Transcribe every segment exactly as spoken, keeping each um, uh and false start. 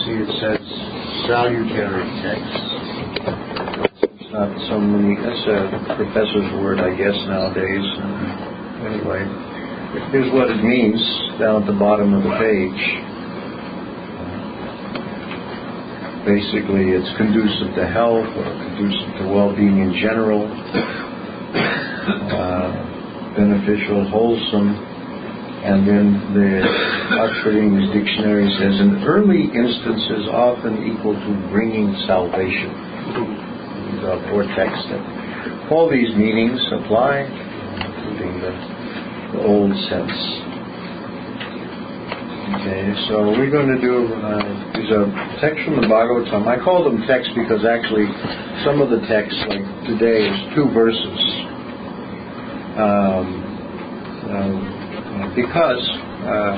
see it says salutary text. It's not so many, that's a professor's word, I guess, nowadays. Uh, anyway, here's what it means down at the bottom of the page. Basically, it's conducive to health or conducive to well-being in general, uh, beneficial, wholesome, and then the Oxford English Dictionary says, in early instances often equal to bringing salvation. These are four texts that all these meanings apply, including the, the old sense. Okay, so we're going to do, uh, these are texts from the Bhagavatam. I call them texts because actually some of the texts, like today, is two verses. Um, uh, because uh,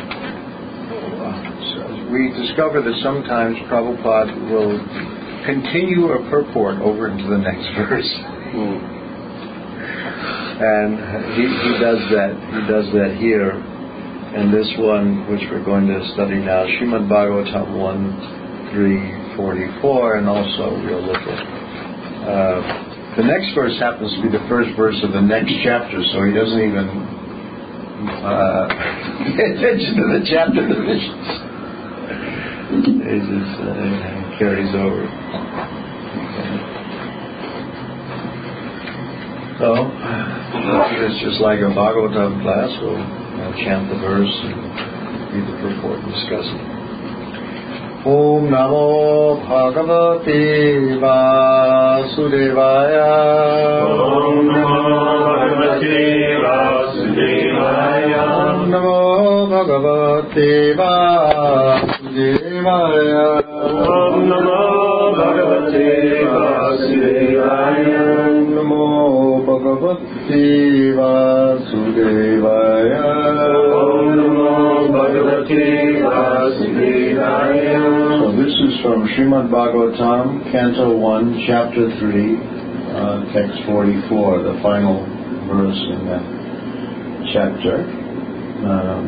we discover that sometimes Prabhupada will continue a purport over into the next verse. Mm. And he, he does that, he does that here. And this one, which we're going to study now, Srimad Bhagavatam one, three, forty-four, and also we'll look at uh, the next verse happens to be the first verse of the next chapter, so he doesn't even uh, pay attention to the chapter divisions. He just uh, carries over. So it's just like a Bhagavatam class. We'll Uh, chant the verse and read the purport and discuss it. Om Namo Bhagavate Vasudevaya. Om Namo Bhagavate Vasudevaya. Om Namo Bhagavate Vasudevaya. Om Namo Bhagavate Vasudevaya. Om Namo Bhagavate Vasudevaya. Om Namo Bhagavate Vasudevaya. So this is from Srimad Bhagavatam, Canto one, Chapter three, uh, Text forty-four, the final verse in that chapter. Um,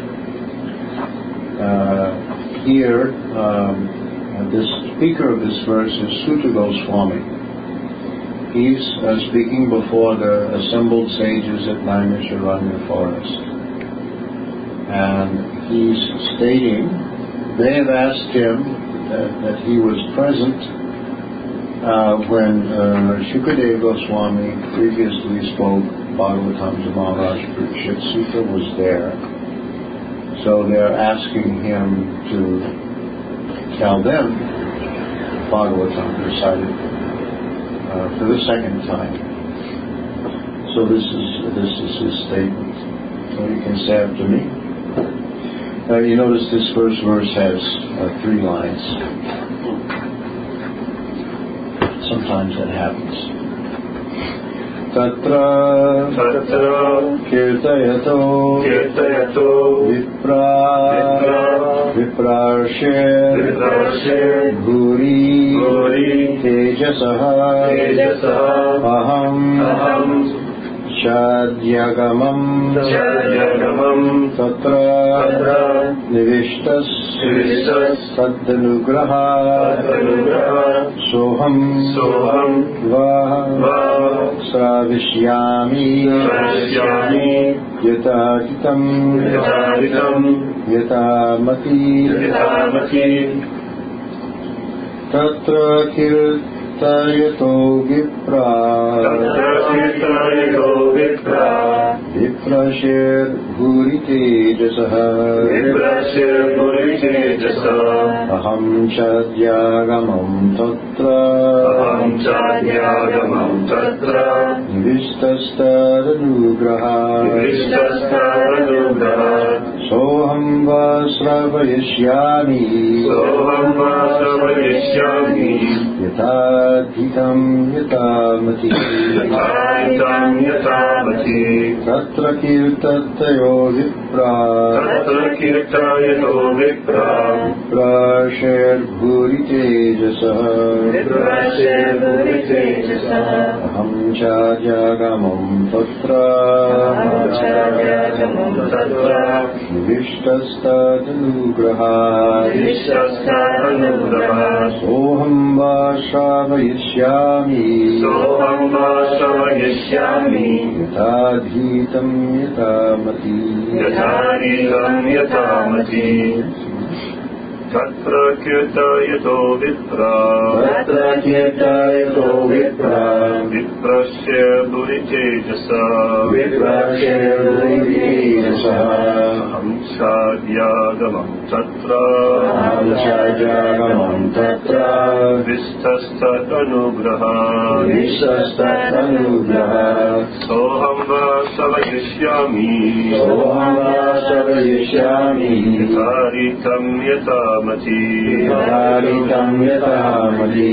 uh, here, um, the speaker of this verse is Suta Goswami. He's uh, speaking before the assembled sages at Naimisharanya forest. And he's stating, they have asked him that, that he was present uh, when uh, Shukadeva Goswami previously spoke Bhagavatam to Maharaj Parikshit. Suta was there. So they're asking him to tell them Bhagavatam recited Uh, for the second time. So this is this is his statement. So you can say after me. Uh, you notice this first verse has uh, three lines. Sometimes that happens. Tatra Tatra Kirtayato Kirtayato Vipra Viprarshe Viprarshe Bhuri Bhuri Tejasaha Tejasaha Aham Aham Chadyagamam Chadyagamam Tatra Tatra Nivishtas Nivishtas Saddanugraha Saddanugraha Soham Soham Va Va Sravishyami Sravishyami Yatahitam Yatahitam Yatamati Yatamati Tatra Kirtayato Vipra Tatra Kirtayato Vipra Viprashir Bhuri Tejasaha Viprashir Bhuri Tejasaha Aham Chadyagamam Tatra Aham Chadyagamam Tatra Nivistastadanugraha Nivistastadanugraha Soham Vasravayishyami Soham Vasravayishyami Yatadhitam Yatamati Yatadhitam Yatamati Tatra Kirtatayo Vipra Tatra Kirtayato Vipra Viprashir Bhuri Tejasaha Viprashir Bhuritejasa Aham Chajagamam Tatra Aham Chajagamam Tatra Nivishtastanugrahat Nivishtastanugrahat Soham Vashravayishyami Soham Vashravayishyami Yatadhitam Yatamati Yatadhitam Yatamati Tatra kirtayato vipra Tatra kirtayato vipra Viprasya Bhuritejasa Viprasya Bhuritejasa Aham Chadyagamam Tatra Aham Chajagamam Tatra Vistastat Anugrahat Vistastat Anugrahat Soham Vasavayishyami Soham Vasavayishyami Yataritam Yatamati Yataritam Yatamati.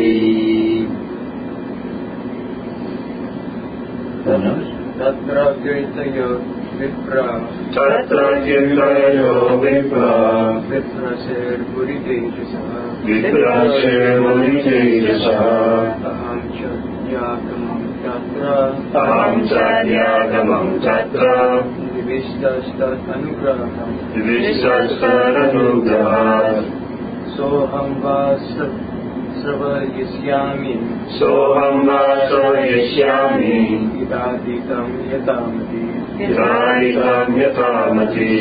Tatra kirtayo vipra Tatra kirtayo vipra Viprasya Bhuritejasa Viprasya Bhuritejasa Aham Chajagamam Tatra Aham Chajagamam Tatra Nivishtastat Anugrahat Nivishtastat Anugrahat Soham Vasavayishyami Soham Vasavayishyami Yatadhitam Yatamati Yatadhitam Yatamati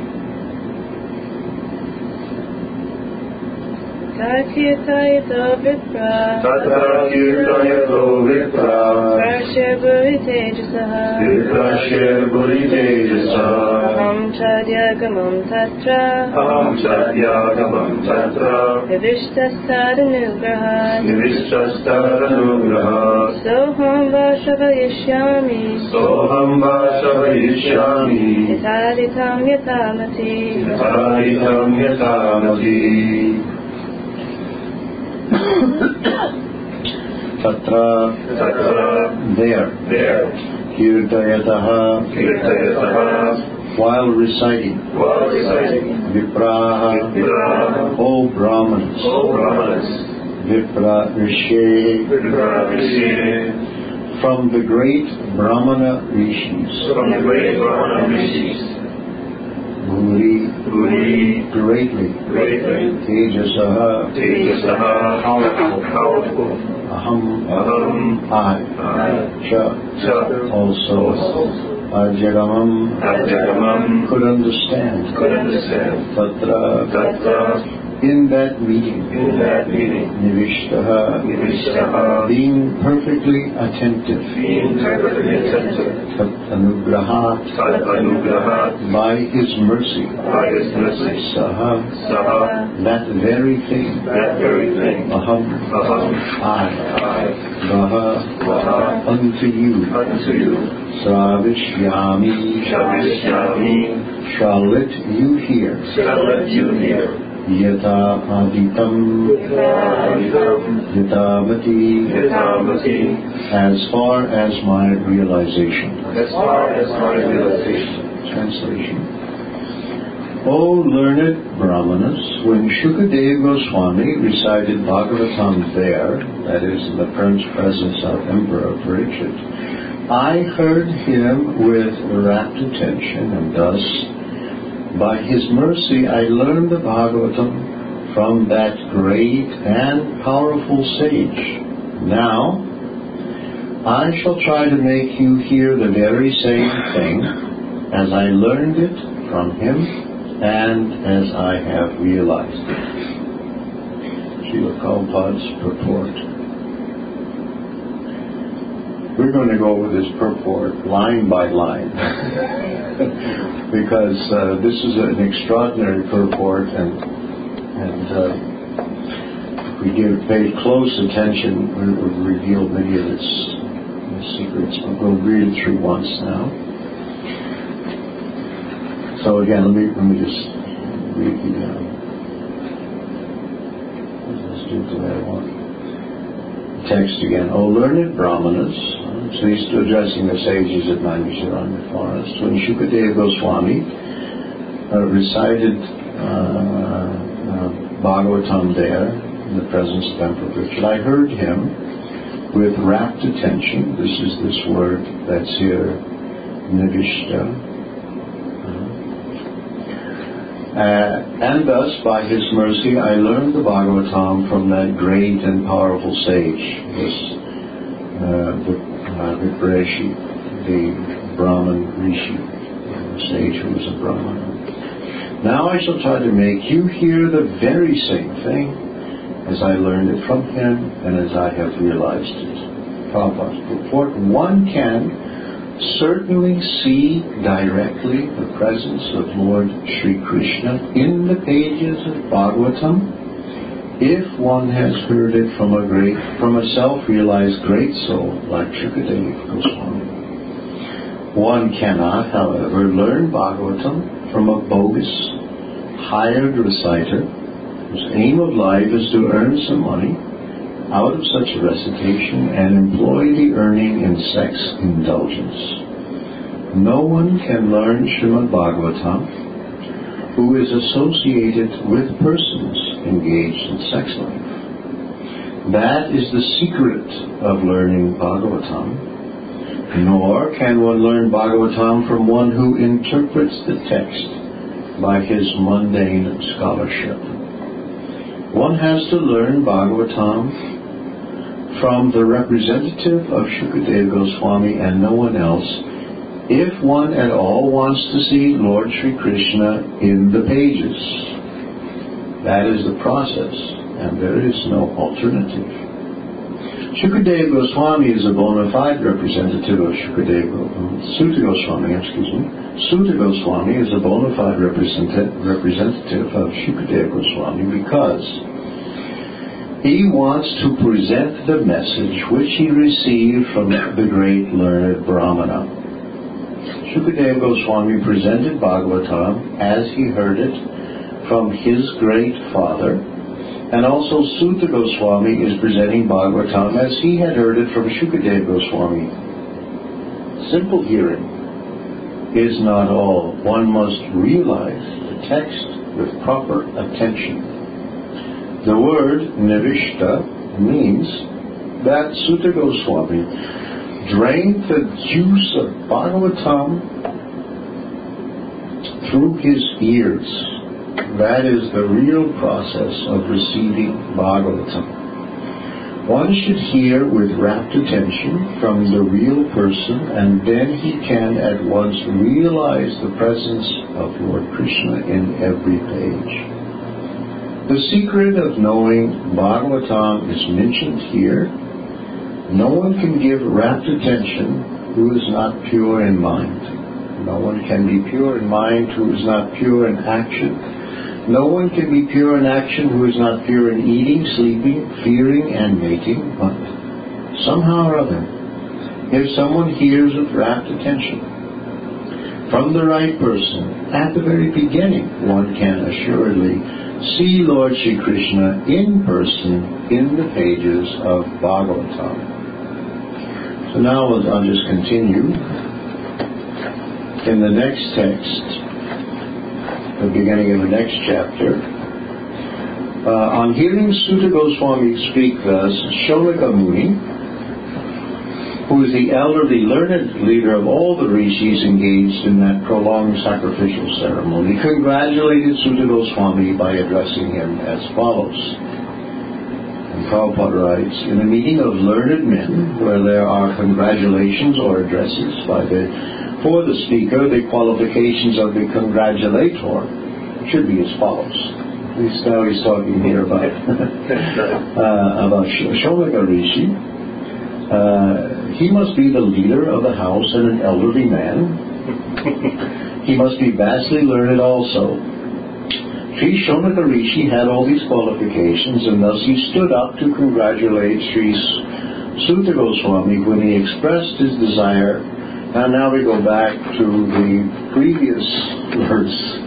Tatkirtayato vipra Tatra kirtayato vipra Viprasya Bhuritejasa Viprasya Bhuritejasa Aham Chajagamam Tatra Aham Chajagamam Tatra Nivishtastanugrahat Nivishtastat Anugrahat Soham Vashravayishyami Soham Vasavayishyami Yatadhitam Yatamati Yatadhitam Yatamati Tatra Tatra there there Kirtayataha Kirtayataha while reciting while reciting Vipraha Vipraha O Brahmanas O Brahmanas Vipra Rishe Vipra Rishe from the great Brahmana Rishis from the great Brahmana Rishis Bhuri Bhuri greatly greatly Tejasaha Tejasaha powerful powerful Aham Aham I I Cha Cha also also Ajagamam Ajagamam could understand could understand Tatra Tatra in that meeting in that meeting Nivishtaha Nivishtaha being perfectly attentive being perfectly attentive Tat Anugrahat Tat Anugrahat by His mercy by His mercy Saha Saha that very thing that very thing Aham Aham I I Vaha Vaha unto you unto you Sravishyami Shavishyami shall let you hear shall let you hear Yata Aditam Yatadhitam Yatamati Yatamati as far as my realization. as far as my realization. Translation. O learned Brahmanas, when Shukadeva Goswami recited Bhagavatam there, that is in the presence of Emperor Parikshit, I heard him with rapt attention, and thus, by his mercy, I learned the Bhagavatam from that great and powerful sage. Now, I shall try to make you hear the very same thing as I learned it from him and as I have realized it. Srila Prabhupada's purport. We're going to go over this purport line by line because uh, this is an extraordinary purport, and and uh, if we give pay close attention, we will reveal many of its secrets. But we'll read it through once now. So again, let me let me just read the. Uh, let's do it the way I want. Text again. O learned Brahmanas, so he's addressing the sages at Naimisharanya forest. When Shukadeva Goswami uh, recited uh, uh, Bhagavatam there in the presence of Emperor Parikshit, I heard him with rapt attention. This is this word that's here, nivishta. Uh, and thus, by His mercy, I learned the Bhagavatam from that great and powerful sage, this uh, uh, Viprashi, the Brahman Rishi, the sage who was a Brahmana. Now I shall try to make you hear the very same thing as I learned it from him and as I have realized it. Prabhupada. For one can certainly see directly the presence of Lord Sri Krishna in the pages of Bhagavatam if one has heard it from a great, from a self-realized great soul like Shukadeva Goswami. One cannot, however, learn Bhagavatam from a bogus, hired reciter whose aim of life is to earn some money out of such recitation and employ the earning in sex indulgence. No one can learn Srimad Bhagavatam who is associated with persons engaged in sex life. That is the secret of learning Bhagavatam. Nor can one learn Bhagavatam from one who interprets the text by his mundane scholarship. One has to learn Bhagavatam from the representative of Shukadeva Goswami and no one else, if one at all wants to see Lord Sri Krishna in the pages. That is the process, and there is no alternative. Shukadeva Goswami is a bona fide representative of Shukadeva, Suta Goswami, excuse me. Suta Goswami is a bona fide representative of Shukadeva Goswami because he wants to present the message which he received from the great learned Brahmana. Shukadeva Goswami presented Bhagavatam as he heard it from his great father, and also Suta Goswami is presenting Bhagavatam as he had heard it from Shukadeva Goswami. Simple hearing is not all. One must realize the text with proper attention. The word nivishta means that Suta Goswami drank the juice of Bhagavatam through his ears. That is the real process of receiving Bhagavatam. One should hear with rapt attention from the real person, and then he can at once realize the presence of Lord Krishna in every page. The secret of knowing Bhagavatam is mentioned here. No one can give rapt attention who is not pure in mind. No one can be pure in mind who is not pure in action. No one can be pure in action who is not pure in eating, sleeping, fearing, and mating. But somehow or other, if someone hears with rapt attention from the right person, at the very beginning, one can assuredly see Lord Sri Krishna in person in the pages of Bhagavatam. So now I'll just continue. In the next text, the beginning of the next chapter, uh, on hearing Suta Goswami speak thus, Shonaka Muni, who is the elderly learned leader of all the rishis engaged in that prolonged sacrificial ceremony, congratulated Suta Goswami by addressing him as follows. And Prabhupada writes, in a meeting of learned men where there are congratulations or addresses by the, for the speaker, the qualifications of the congratulator should be as follows. At least now he's talking here about, uh, about Shonaka Rishi. Uh, he must be the leader of the house and an elderly man. He must be vastly learned also. Sri Shonaka Rishi had all these qualifications, and thus he stood up to congratulate Sri Suta Goswami when he expressed his desire. And now we go back to the previous verse.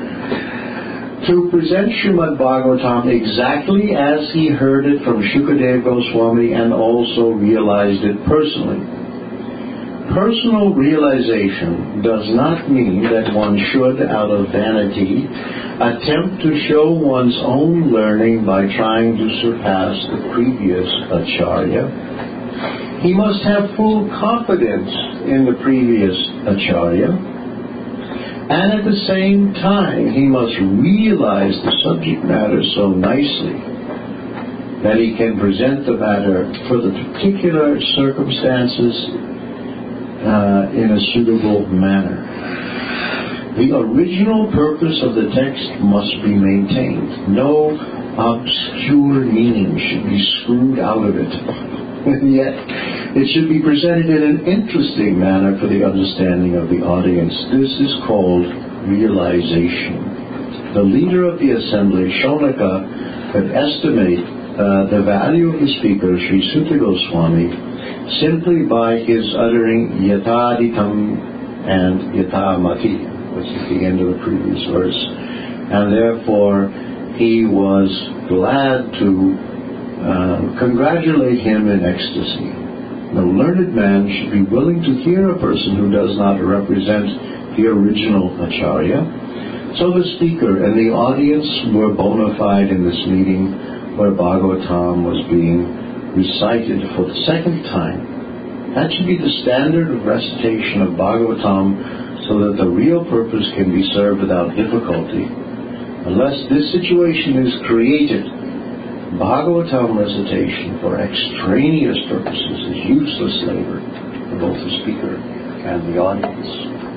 To present Srimad Bhagavatam exactly as he heard it from Shukadeva Goswami and also realized it personally. Personal realization does not mean that one should, out of vanity, attempt to show one's own learning by trying to surpass the previous acharya. he must have full confidence in the previous Acharya, and at the same time he must realize the subject matter so nicely that he can present the matter for the particular circumstances uh, in a suitable manner. The original purpose of the text must be maintained. No obscure meaning should be screwed out of it. And yet, it should be presented in an interesting manner for the understanding of the audience. This is called realization. The leader of the assembly, Shonaka, could estimate uh, the value of the speaker, Sri Suta Goswami, simply by his uttering Yataditam and Yatamati, which is the end of the previous verse. And therefore, he was glad to uh, congratulate him in ecstasy. No learned man should be willing to hear a person who does not represent the original Acharya. So the speaker and the audience were bona fide in this meeting where Bhagavatam was being recited for the second time. That should be the standard of recitation of Bhagavatam so that the real purpose can be served without difficulty. Unless this situation is created, Bhagavatam recitation for extraneous purposes is useless labor for both the speaker and the audience.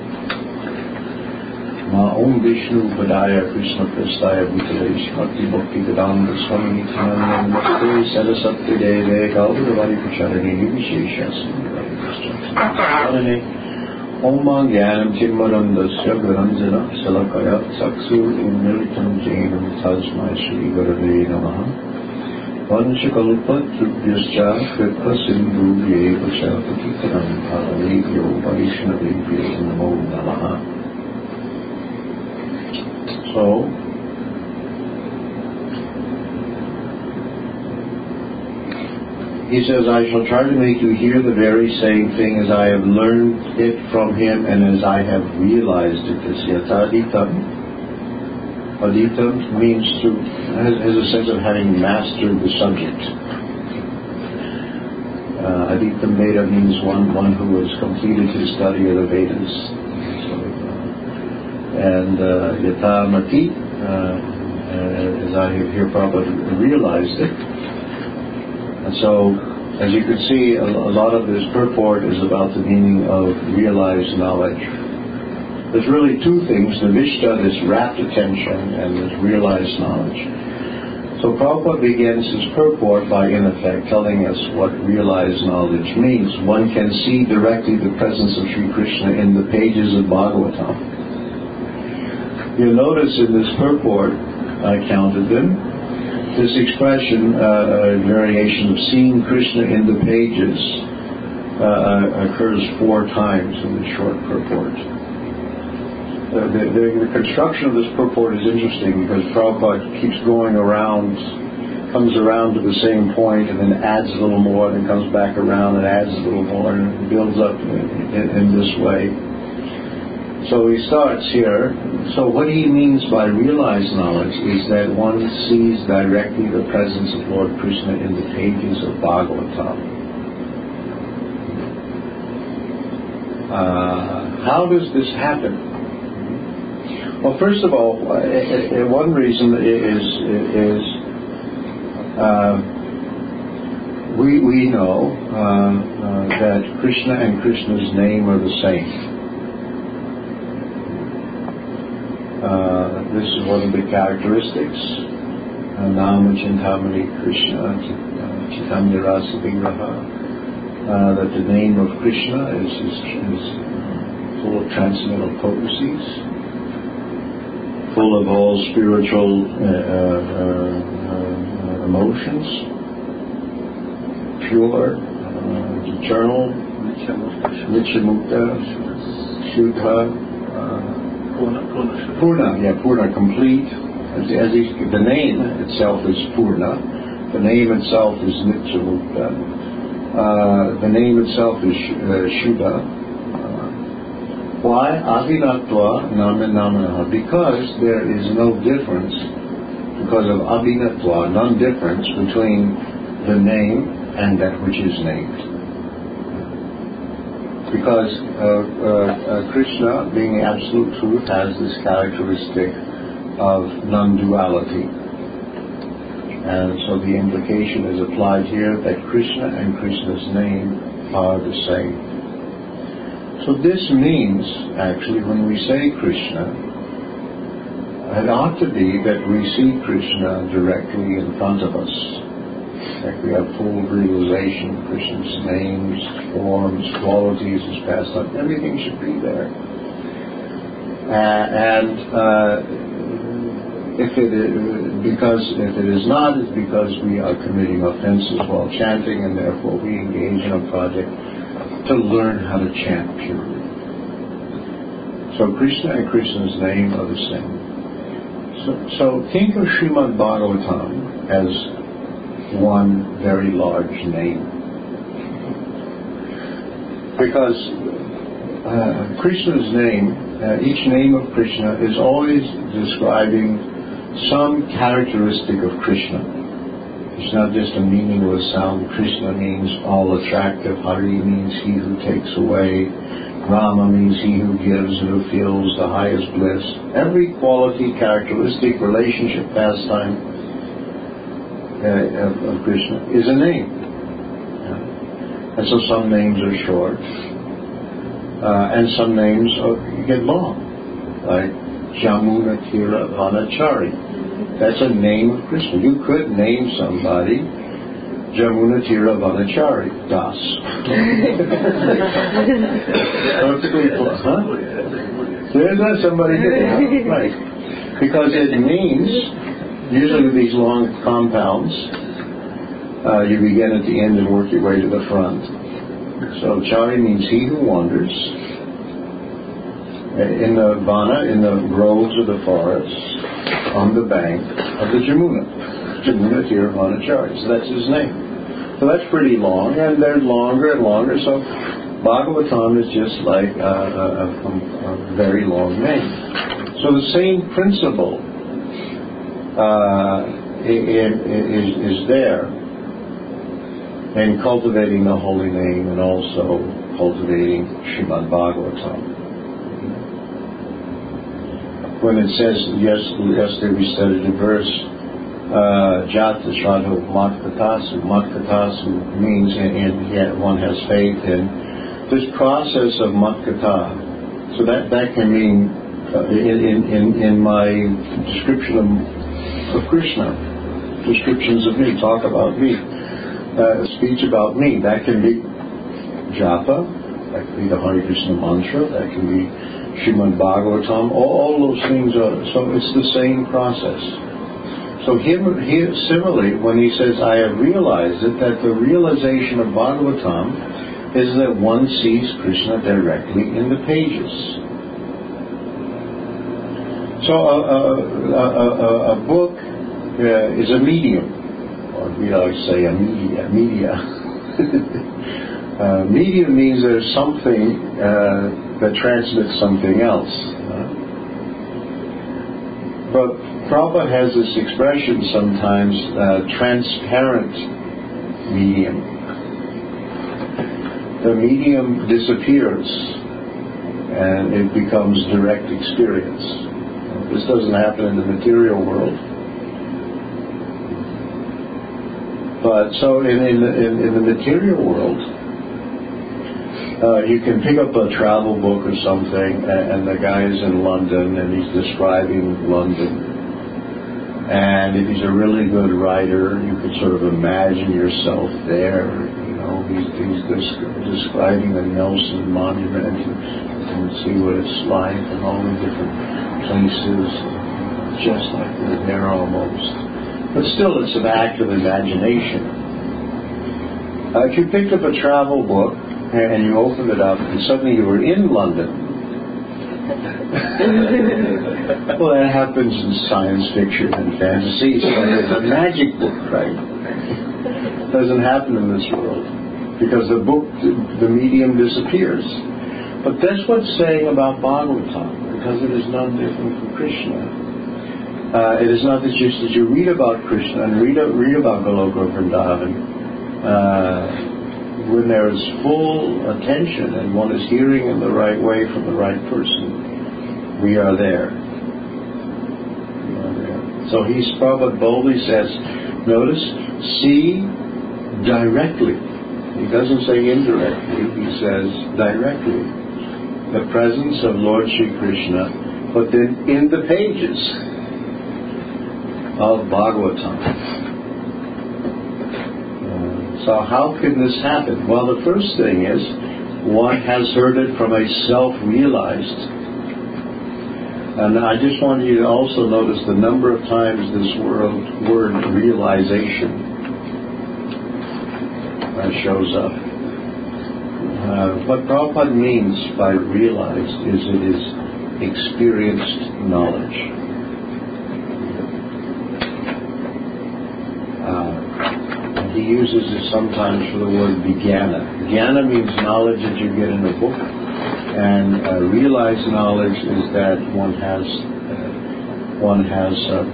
Ma Om Vishnu Padaya Krishna Prastaya Bhutale Shakti Bhakti Vedanta Swami Nityananda Namaste Saraswati Deve Gauravadi Pacharani Visheshasana Om Jnanam Chimmarandasya Granjana Salakaya Saksu Unmilitam Jainam Tasmai Shri Gurave Namaha Vanchakalpa Trubhyascha Kripa Sindhu Yeva Shapatitanam Bhavanebhyo Vaishnavebhyo Namo Namaha. So, he says, I shall try to make you hear the very same thing as I have learned it from him and as I have realized it. This Yataditam. Aditam means to, has, has a sense of having mastered the subject. Uh, Aditam Veda means one, one who has completed his study of the Vedas. So, uh, and uh, Yatamati, uh, uh, as I have here probably realized it. And so, as you can see, a, a lot of this purport is about the meaning of realized knowledge. There's really two things, Nivishta, this rapt attention, and this realized knowledge. So Prabhupada begins his purport by, in effect, telling us what realized knowledge means. One can see directly the presence of Sri Krishna in the pages of Bhagavatam. You'll notice in this purport, I counted them, this expression, uh, a variation of seeing Krishna in the pages, uh, occurs four times in the short purport. Uh, the, the, the construction of this purport is interesting because Prabhupada keeps going around, comes around to the same point and then adds a little more, and then comes back around and adds a little more, and it builds up in, in, in this way. So he starts here. So what he means by realized knowledge is that one sees directly the presence of Lord Krishna in the pages of Bhagavatam. Uh, how does this happen? Well, first of all, uh, uh, one reason is is uh, we we know uh, uh, that Krishna and Krishna's name are the same. Uh, this is one of the characteristics. Nama Chintamani Krishna, Chitamani Rasa Vigraha. That the name of Krishna is, is, is full of transcendental potencies, full of all spiritual uh, uh, uh, emotions, pure, uh, eternal, Nityamukta, Shuddha, Purna, yeah, Purna, complete. As, as he, the name itself is Purna. The name itself is Nityamukta. Uh, the name itself is uh, Shuddha. Uh, why? Abhinatva Nama Namanaha. Because there is no difference, because of Abhinatva, non-difference between the name and that which is named. because uh, uh, uh, Krishna, being the absolute truth, has this characteristic of non-duality. And so the implication is applied here that Krishna and Krishna's name are the same. So this means, actually, when we say Krishna, it ought to be that we see Krishna directly in front of us. Like we have full realization of Krishna's names, forms, qualities, his pastime. Everything should be there. Uh, and uh, if it is, because if it is not, it's because we are committing offenses while chanting, and therefore we engage in a project to learn how to chant purely. So Krishna and Krishna's name are the same. So, so think of Srimad Bhagavatam as one very large name. Because uh, Krishna's name, uh, each name of Krishna is always describing some characteristic of Krishna. It's not just a meaningless sound. Krishna means all attractive. Hari means he who takes away. Rama means he who gives and who feels the highest bliss. Every quality, characteristic, relationship, pastime uh, of, of Krishna is a name. Yeah. And so some names are short, uh, and some names are, get long, like Jamuna Tira Vanachari. That's a name of Krishna. You could name somebody Jamuna Tira Vanachari Das. Huh? There's not somebody did, right? Because it means, usually with these long compounds, uh, you begin at the end and work your way to the front. So Chari means he who wanders in the vana, in the groves of the forest, on the bank of the Jamuna. Jamuna Tira Vanachari. So that's his name. So that's pretty long, and they're longer and longer. So Bhagavatam is just like a, a, a very long name. So the same principle uh, is, is there in cultivating the holy name and also cultivating Srimad Bhagavatam. When it says, yes, yesterday we studied a verse, Uh, Jata Shraddha Matkatasu. Matkatasu means in, in, yeah, one has faith in this process of Matkata. So that, that can mean uh, in, in, in my description of, of Krishna, descriptions of me, talk about me, uh, speech about me. That can be Japa, that can be the Hare Krishna mantra, that can be Srimad Bhagavatam. All, all those things are, so it's the same process. So here, here, similarly, when he says, I have realized it, that the realization of Bhagavatam is that one sees Krishna directly in the pages. So a, a, a, a, a book uh, is a medium, or we like to say a media. media. uh, medium means there's something uh, that transmits something else. Uh, but Prabhupada has this expression sometimes, uh, transparent medium. The medium disappears and it becomes direct experience. This doesn't happen in the material world. But so in, in, in, in the material world, uh, you can pick up a travel book or something and, and the guy is in London and he's describing London. And if he's a really good writer, you could sort of imagine yourself there. You know, he's, he's describing the Nelson Monument, and you can see what it's like and all the different places, just like we're there almost. But still, it's an act of imagination. Uh, if you picked up a travel book and you opened it up, and suddenly you were in London. Well, that happens in science fiction and fantasy. So it's a magic book, right? It doesn't happen in this world because the book, the medium disappears. But that's what's saying about Bhagavatam, because it is none different from Krishna. Uh, it is not that just that you read about Krishna and read read about Goloka Vrindavan, uh, when there is full attention and one is hearing in the right way from the right person, we are there. We are there. So he's Prabhupada boldly says, notice, see directly. He doesn't say indirectly, he says directly. The presence of Lord Shri Krishna, but then in the pages of Bhagavatam. Uh, so how can this happen? Well, the first thing is, one has heard it from a self-realized. And I just want you to also notice the number of times this word, word realization uh, shows up. Uh, what Prabhupada means by realized is it is experienced knowledge. Uh, he uses it sometimes for the word vijnana. Vijnana means knowledge that you get in a book, and uh, realized knowledge is that one has uh, one has uh,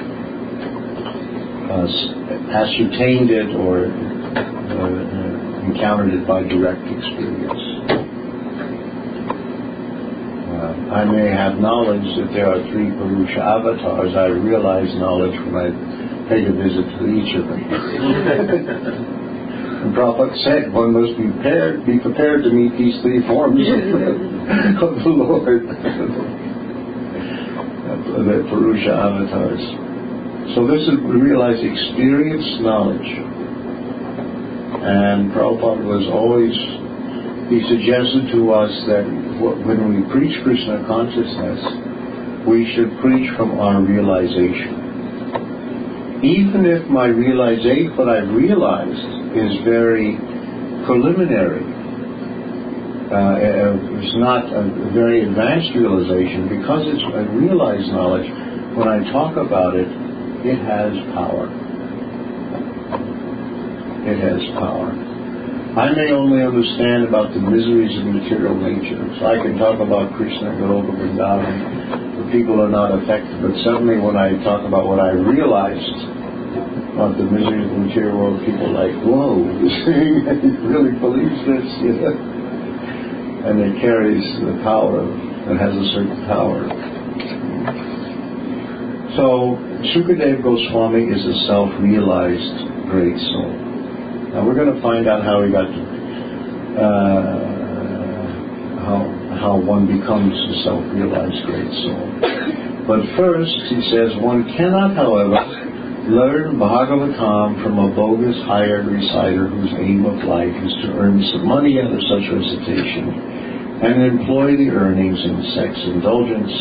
uh, ascertained it or uh, encountered it by direct experience. Uh, I may have knowledge that there are three Purusha avatars. I realize knowledge when I pay a visit to each of them. And Prabhupada said one must be prepared, be prepared to meet these three forms of the Lord. The Purusha avatars. So this is, we realize, experienced knowledge. And Prabhupada was always, he suggested to us that when we preach Krishna consciousness, we should preach from our realization. Even if my realization, what I've realized, is very preliminary, uh, it's not a very advanced realization, because it's a realized knowledge, when I talk about it, it has power. It has power. I may only understand about the miseries of material nature, so I can talk about Krishna, Goloka, Vrindavan. The people are not affected, but suddenly when I talk about what I realized about the miseries of the material world, people are like, whoa, this thing, he really believes this, you know? And it carries the power, it has a certain power. So, Shukadev Goswami is a self-realized great soul. Now we're going to find out how he got to, uh, how how one becomes a self-realized great soul. But first, he says, one cannot, however, learn Bhagavatam from a bogus hired reciter whose aim of life is to earn some money out of such recitation and employ the earnings in sex indulgence.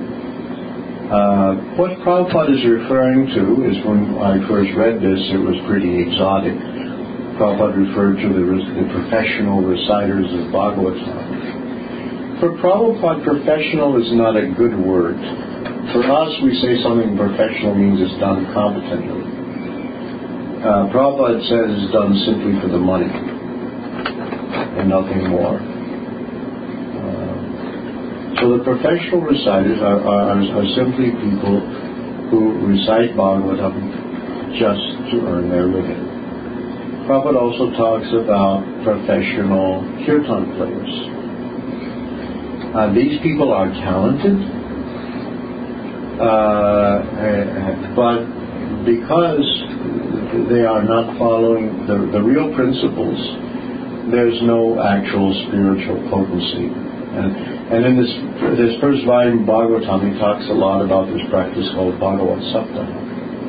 Uh, what Prabhupada is referring to is, when I first read this, it was pretty exotic. Prabhupada referred to the, the professional reciters of Bhagavatam. For Prabhupada, professional is not a good word. For us, we say something professional means it's done competently. Uh, Prabhupada says it's done simply for the money and nothing more. Uh, so the professional reciters are, are, are simply people who recite Bhagavatam just to earn their living. Prabhupada also talks about professional kirtan players. Uh, these people are talented, uh, but because they are not following the, the real principles, there's no actual spiritual potency. And, and in this, this first volume of Bhagavatam, he talks a lot about this practice called Bhagavat Saptaha,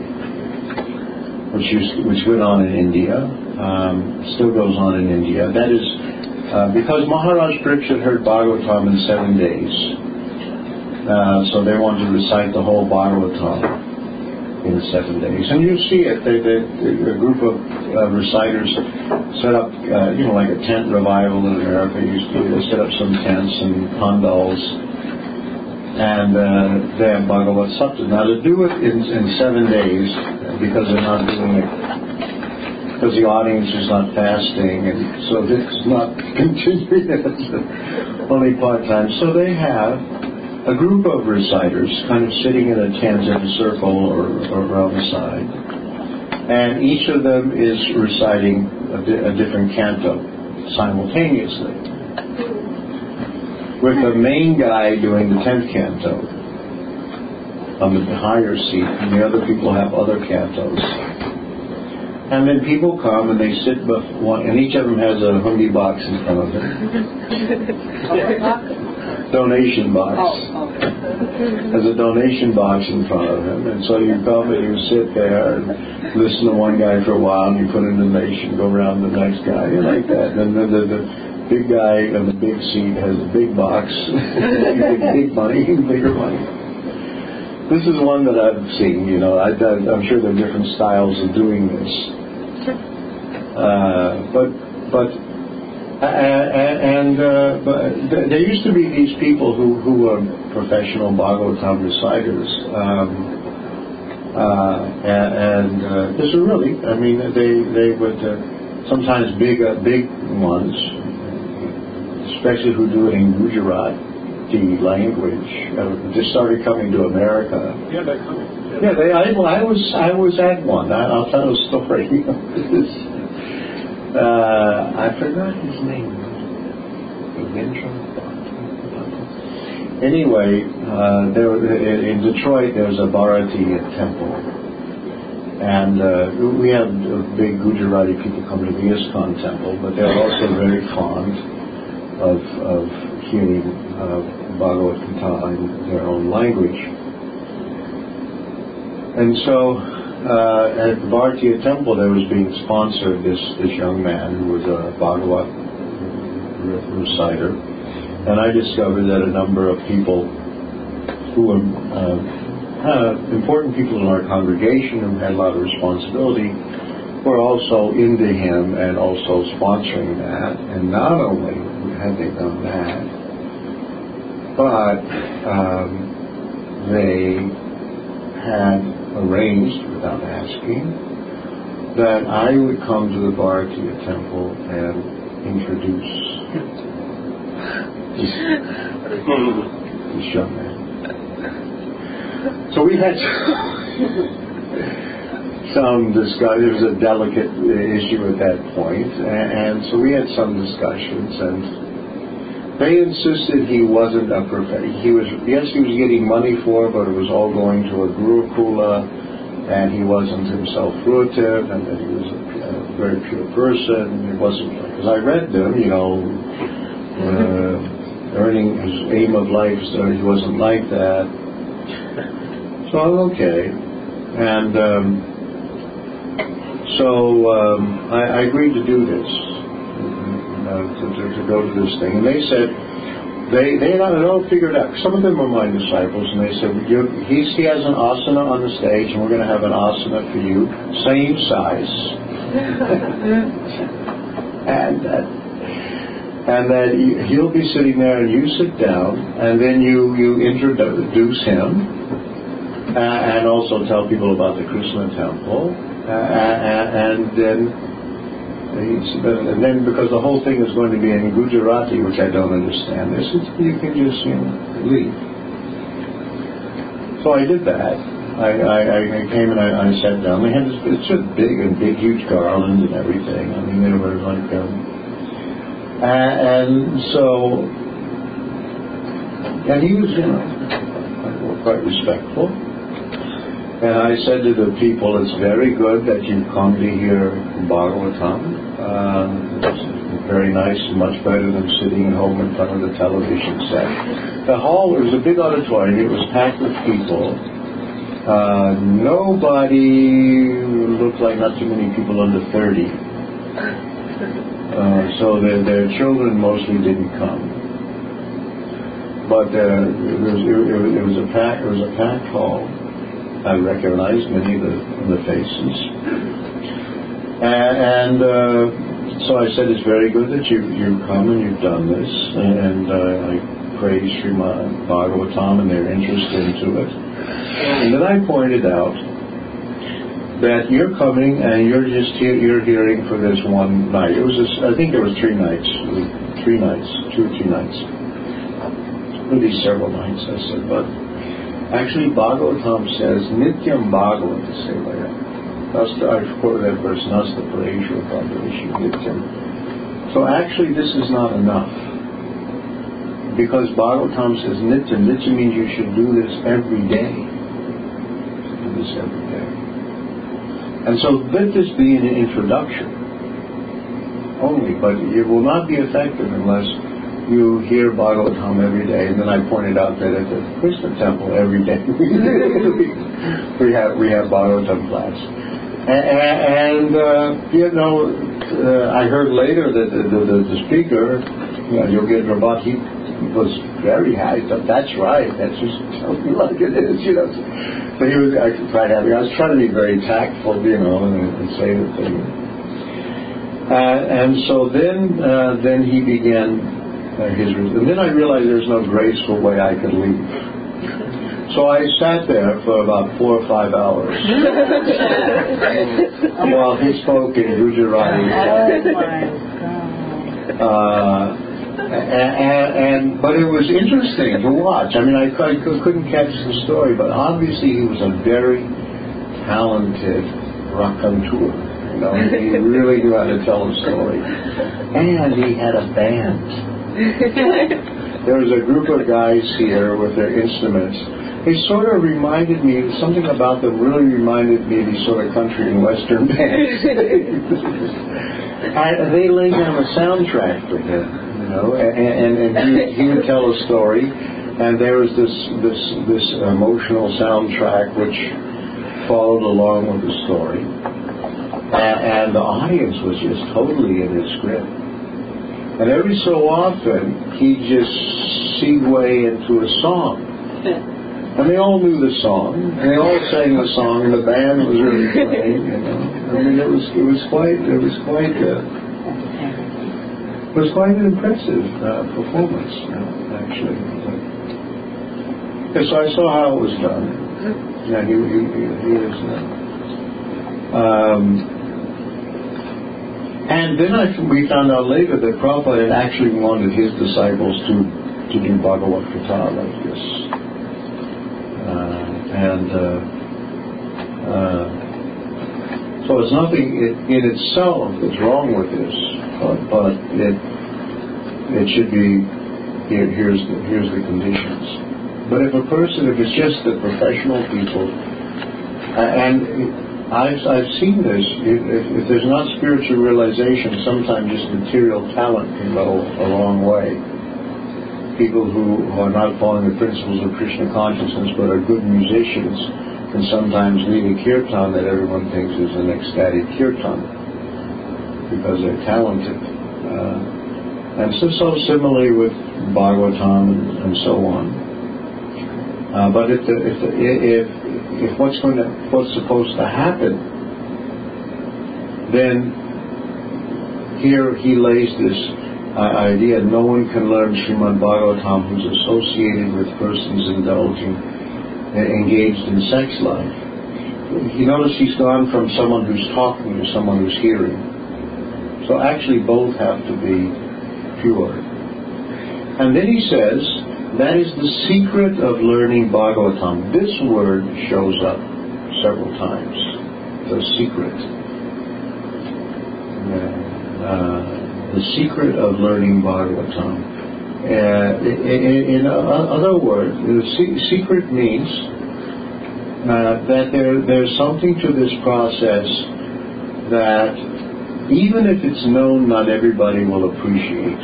which used, which went on in India, um, still goes on in India. That is uh, because Maharaj Parikshit heard Bhagavatam in seven days, uh, so they wanted to recite the whole Bhagavatam in seven days. And you see it. They, they, they, a group of uh, reciters set up, uh, you know, like a tent revival in America used to do. They set up some tents and pandals, and uh, they have Bhagavat Saptaha. Now to do it in, in seven days, because they're not doing it, because the audience is not fasting, and so it's not continuing, only part-time. So they have a group of reciters kind of sitting in a tent in a circle or, or around the side. And each of them is reciting a, di- a different canto simultaneously, with the main guy doing the tenth canto on the higher seat, and the other people have other cantos. And then people come and they sit before, and each of them has a hundi box in front of them. Donation box. Oh, okay. There's a donation box in front of him, and so you come and you sit there and listen to one guy for a while, and you put in a donation, go around the next guy, and like that. And then the, the, the big guy in the big seat has a big box, big, big money, bigger money. This is one that I've seen. You know, I, I'm sure there are different styles of doing this, uh, but but. Uh, and uh, but there used to be these people who, who were professional Bhagavatam reciters, um, uh, and uh, this is really, I mean, they they would uh, sometimes big uh, big ones, especially who do it in Gujarati language, uh, just started coming to America. Yeah, they're coming. Yeah, they, I, I was I was at one. I, I'll tell a story. Uh, I forgot his name. Anyway, uh, there in Detroit there's a Bharati temple, and uh, we have big Gujarati people come to the ISKCON temple, but they're also very fond of, of hearing uh, Bhagavad Gita in their own language, and so. Uh, at the Bharatiya temple, there was being sponsored this, this young man who was a Bhagavat reciter, and I discovered that a number of people who were uh, uh, important people in our congregation who had a lot of responsibility were also into him and also sponsoring that. And not only had they done that, but um, they had arranged, without asking, that I would come to the Bharatiya temple and introduce this, this young man. So we had some discussion. It was a delicate issue at that point, and, and so we had some discussions, and they insisted he wasn't a prophet. He was, yes, he was getting money for it, but it was all going to a Gurukula, and he wasn't himself fruitive, and that he was a, a very pure person. It wasn't, because I read them, you know, uh, earning his aim of life, so he wasn't like that. So I'm okay. And um, so um, I, I agreed to do this. Uh, to, to, to go to this thing, and they said they they had it all figured out. Some of them were my disciples, and they said You're, he's, he has an asana on the stage, and we're going to have an asana for you, same size, and that and that he'll be sitting there, and you sit down, and then you you introduce him, uh, and also tell people about the Krishna temple, uh, and, and then. And then, because the whole thing is going to be in Gujarati, which I don't understand, they said, you can just, you know, leave. So I did that. I, I, I came and I, I sat down. They had this, it's a big and big, huge garland and everything. I mean, they were like, um, and, and so, and he was, you know, quite respectful. And I said to the people, it's very good that you've come to hear Bhagavatam. Uh, it's very nice, much better than sitting at home in front of the television set. The hall, it was a big auditorium. It was packed with people. Uh, nobody looked like not too many people under thirty. Uh, so their, their children mostly didn't come. But uh, it, was, it, it was a packed, it was a packed hall. I recognized many of the, the faces. And, and uh, so I said, it's very good that you, you've come and you've done this. And uh, I praised Srimad Bhagavatam and their interest into it. And then I pointed out that you're coming and you're just here, you're hearing for this one night. It was, a, I think there was three nights, three nights, two or three nights. Maybe several nights, I said, but actually, Bhagavatam says, Nityam Bhagavata Sevaya. Nasta, I've quoted that verse, Nasta Pareshu Bhagavishu Nityam. So actually this is not enough. Because Bhagavatam says Nityam. Nityam means you should do this every day. Do this every day. And so let this be an introduction only, but it will not be effective unless you hear Bhagavatam every day. And then I pointed out that at the Krishna temple every day we have we have Bhagavatam class. And, uh, you know, uh, I heard later that the, the, the, the speaker, you know, Yogendra Bhatt, he was very happy. That's right. That's just tell me like it is, you know. But he was I tried having. I was trying to be very tactful, you know, and, and say the thing. Uh, and so then, uh, then he began uh, his. And then I realized there's no graceful way I could leave. So I sat there for about four or five hours while he spoke in Gujarati. Uh, and, and but it was interesting to watch. I mean, I, I couldn't catch the story, but obviously he was a very talented raconteur. You know, he really knew how to tell a story, and he had a band. There was a group of guys here with their instruments. They sort of reminded me, something about them really reminded me of these sort of country and western bands. And they laid down a soundtrack for him, you know, and, and, and he, he would tell a story, and there was this, this, this emotional soundtrack which followed along with the story. And, and the audience was just totally in his grip. And every so often, he'd just segue into a song. And they all knew the song, and they all sang the song, and the band was really playing, you know. I mean, it was it was quite it was quite uh, it was quite an impressive uh, performance, uh, actually. Yeah, so I saw how it was done. Yeah, he he, he, he was. Uh, um, and then I, we found out later that Prabhupada had actually wanted his disciples to to do Bhagavad Gita like this. Uh, and uh, uh, so it's nothing in, in itself that's wrong with this, but, but it it should be here, here's the here's the conditions. But if a person, if it's just the professional people, uh, and I've I've seen this, if, if there's not spiritual realization, sometimes just material talent can go a long way. People who are not following the principles of Krishna consciousness but are good musicians can sometimes lead a kirtan that everyone thinks is an ecstatic kirtan because they're talented. Uh, and so, so similarly with Bhagavatam and, and so on. Uh, but if, the, if, the, if if what's going to what's supposed to happen, then here he lays this Uh, idea, no one can learn Srimad Bhagavatam who's associated with persons indulging, uh, engaged in sex life. You notice he's gone from someone who's talking to someone who's hearing. So actually both have to be pure. And then he says, that is the secret of learning Bhagavatam. This word shows up several times. The secret. Uh, uh, The secret of learning Bhagavatam. Uh, in, in other words, the secret means uh, that there, there's something to this process that even if it's known, not everybody will appreciate.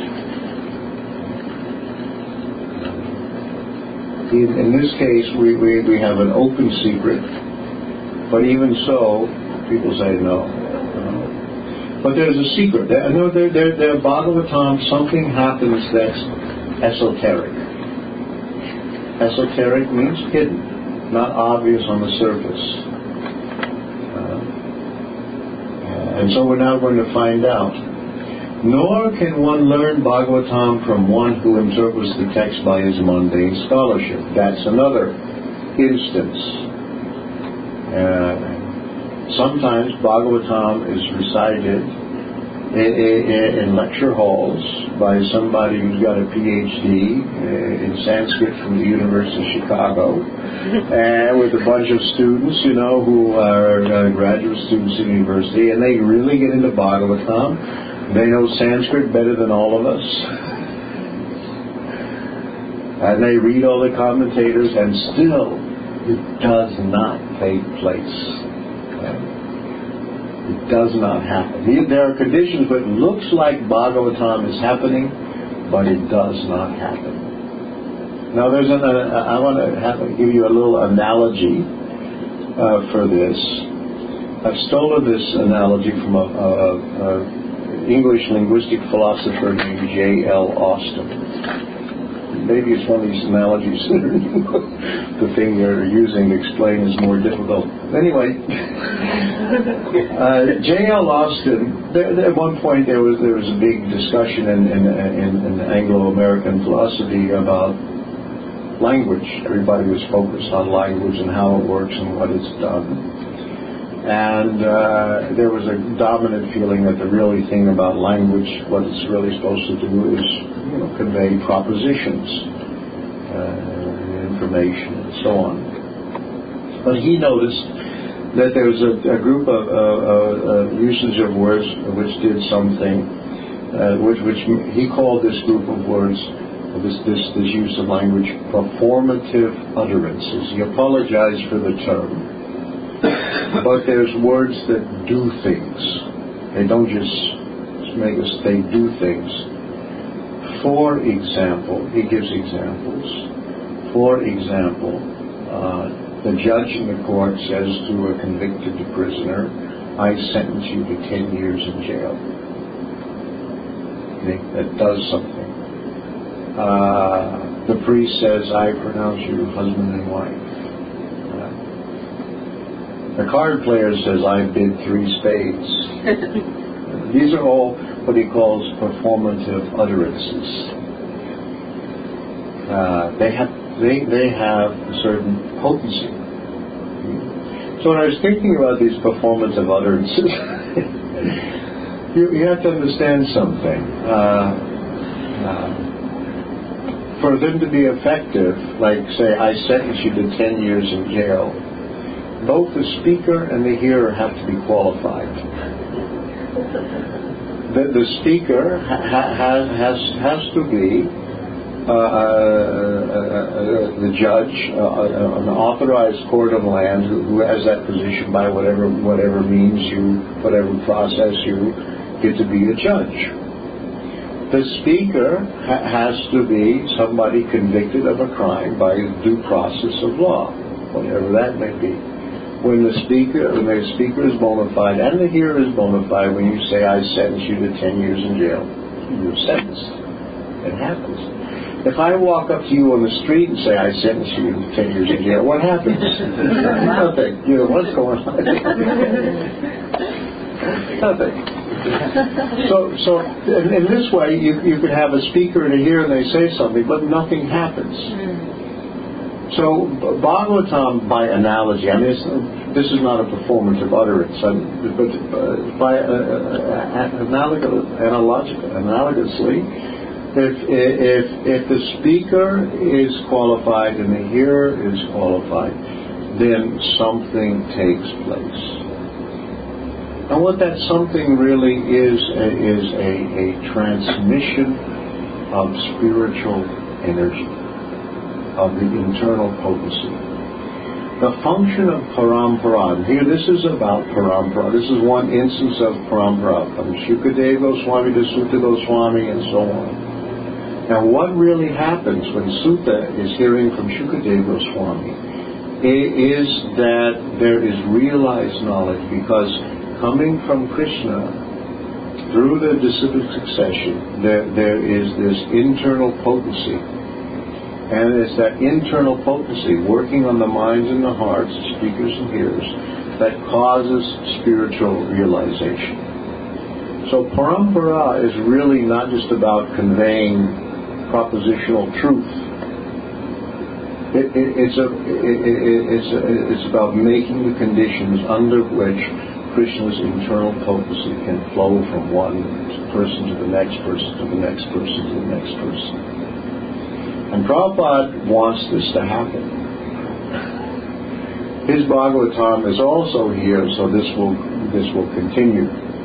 In, in this case, we, we, we have an open secret, but even so, people say no. But there's a secret. There, no, there, there, there, Bhagavatam, something happens that's esoteric. Esoteric means hidden, not obvious on the surface. Uh, and so we're now going to find out. Nor can one learn Bhagavatam from one who interprets the text by his mundane scholarship. That's another instance. Uh, Sometimes Bhagavatam is recited in, in lecture halls by somebody who's got a P H D in Sanskrit from the University of Chicago, and with a bunch of students, you know, who are uh, graduate students in the university, and they really get into Bhagavatam. They know Sanskrit better than all of us. And they read all the commentators, and still it does not take place. Okay? It does not happen. There are conditions where it looks like Bhagavatam is happening, but it does not happen. Now, there's an, uh, I want to have, give you a little analogy uh, for this. I've stolen this analogy from a, a, a English linguistic philosopher named J L Austin. Maybe it's one of these analogies the thing they're using to explain is more difficult. Anyway, uh, J L Austin, there, there, at one point there was there was a big discussion in, in, in, in Anglo-American philosophy about language. Everybody was focused on language and how it works and what it's done. And uh, there was a dominant feeling that the really thing about language, what it's really supposed to do is, you know, convey propositions, uh, information, and so on. But he noticed that there was a, a group of uh, uh, usage of words which did something, uh, which, which he called this group of words, this, this, this use of language, performative utterances. He apologized for the term. But there's words that do things. They don't just make us, they do things. For example, he gives examples. For example, uh, the judge in the court says to a convicted prisoner, I sentence you to ten years in jail. Okay? That does something. Uh, the priest says, I pronounce you husband and wife. The card player says, I bid three spades. These are all what he calls performative utterances. Uh, they have they they have a certain potency. So when I was thinking about these performative utterances, you, you have to understand something. Uh, uh, for them to be effective, like say, I sentence you to ten years in jail, both the speaker and the hearer have to be qualified. The, the speaker ha, ha, has has to be uh, uh, uh, the judge, uh, an authorized court of land who, who has that position by whatever whatever means you, whatever process you get to be a judge. The speaker ha, has to be somebody convicted of a crime by due process of law, whatever that may be. When the speaker, when the speaker is bona fide and the hearer is bona fide, when you say, I sentence you to ten years in jail, you're sentenced. It happens. If I walk up to you on the street and say, I sentence you to ten years in jail, what happens? Nothing. You know, what's going on? Nothing. So, so in, in this way, you, you could have a speaker and a hearer and they say something, but nothing happens. So, Bhagavatam, by analogy, I mean, it's, this is not a performative utterance, but uh, by uh, uh, analog- analog- analogously, if, if, if the speaker is qualified and the hearer is qualified, then something takes place. And what that something really is, is a, a transmission of spiritual energy, of the internal potency. The function of parampara, and here this is about parampara, this is one instance of parampara, from Shukadeva Goswami to Sutta Goswami and so on. Now what really happens when Sutta is hearing from Shukadeva Goswami is that there is realized knowledge, because coming from Krishna through the disciplic succession, there, there is this internal potency. And it's that internal potency working on the minds and the hearts of speakers and hearers that causes spiritual realization. So parampara is really not just about conveying propositional truth. It, it, it's, a, it, it, it's, a, it's about making the conditions under which Krishna's internal potency can flow from one person to the next person to the next person to the next person. And Prabhupada wants this to happen. His Bhagavatam is also here, so this will this will continue.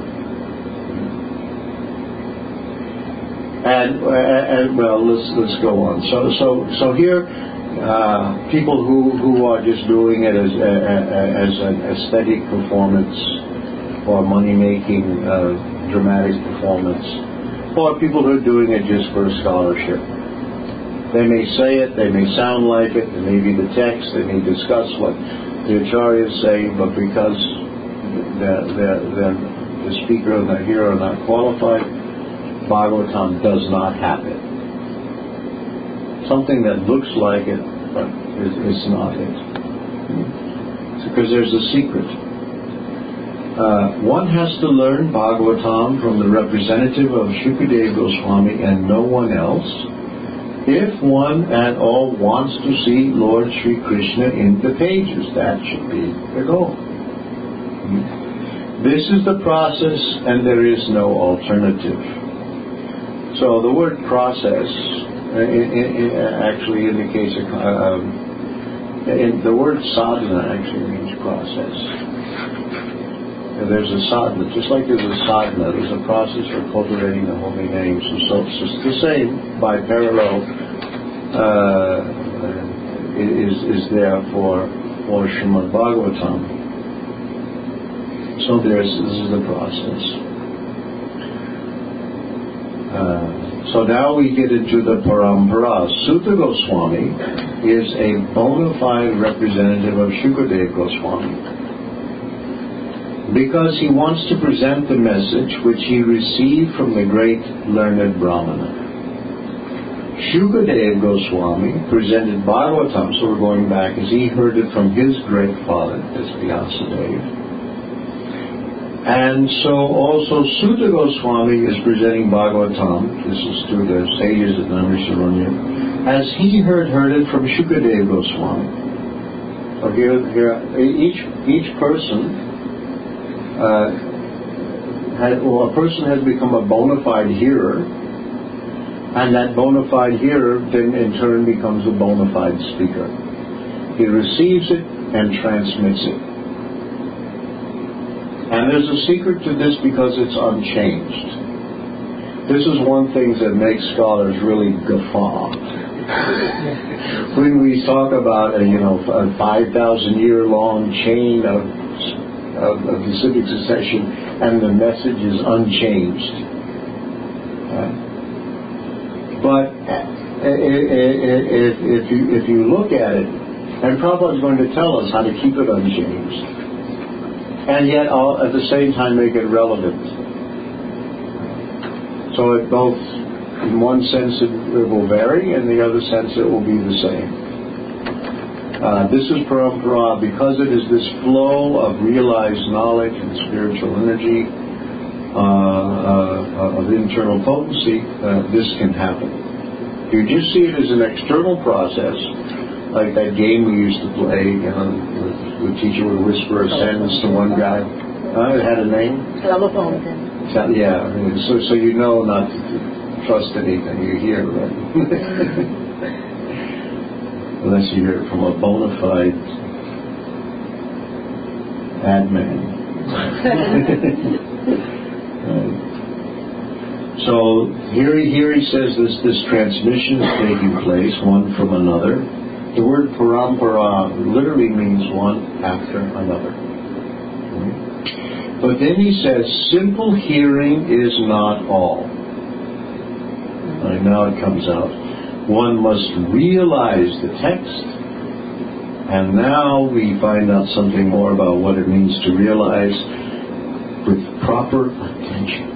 And, and well, let's let's go on. So so so here, uh, people who, who are just doing it as as an aesthetic performance or money-making uh, dramatic performance, or people who are doing it just for scholarship. They may say it, they may sound like it, it may be the text, they may discuss what the acharyas say, but because the the the, the speaker and the hearer are not qualified, Bhagavatam does not have it. Something that looks like it, but it's not it. It's because there's a secret. Uh, one has to learn Bhagavatam from the representative of Shukadeva Goswami and no one else, if one at all wants to see Lord Sri Krishna in the pages. That should be the goal. This is the process, and there is no alternative. So the word process uh, in, in, in actually indicates a, uh, in the word sadhana actually means process. And there's a sadhana, just like there's a sadhana, there's a process for cultivating the holy names. So it's just the same, by parallel, uh, is is there for for Srimad Bhagavatam. So there's this is the process. Uh, so now we get into the parampara. Suta Goswami is a bona fide representative of Shukadeva Goswami because he wants to present the message which he received from the great learned Brahmana. Shukadeva Goswami presented Bhagavatam, so we're going back, as he heard it from his great father, as Vyasadeva. And so also Suta Goswami is presenting Bhagavatam, this is to the sages at Naimisharanya, as he heard heard it from Shukadeva Goswami. So here, here each each person, uh, had, well, a person has become a bona fide hearer, and that bona fide hearer then in turn becomes a bona fide speaker. He receives it and transmits it. And there's a secret to this because it's unchanged. This is one thing that makes scholars really guffaw. When we talk about a, you know, a five thousand year long chain of, of, of the civic succession, and the message is unchanged. Uh, but if, if, you, if you look at it, and Prabhupada is going to tell us how to keep it unchanged, and yet all, at the same time make it relevant. So it both, in one sense it, it will vary, in the other sense it will be the same. Uh, this is parampara, because it is this flow of realized knowledge and spiritual energy, uh, uh, of internal potency, uh, this can happen. If you just see it as an external process, like that game we used to play, you know, the teacher would whisper a sentence to one guy. Uh, it had a name? Telephone. Yeah, so so you know not to, to trust anything you hear, right? Unless you hear it from a bona fide ad man. Right. So here he, here he says this, this transmission is taking place, one from another. The word parampara literally means one after another. But then he says, simple hearing is not all. Right, now it comes out. One must realize the text, and now we find out something more about what it means to realize with proper attention.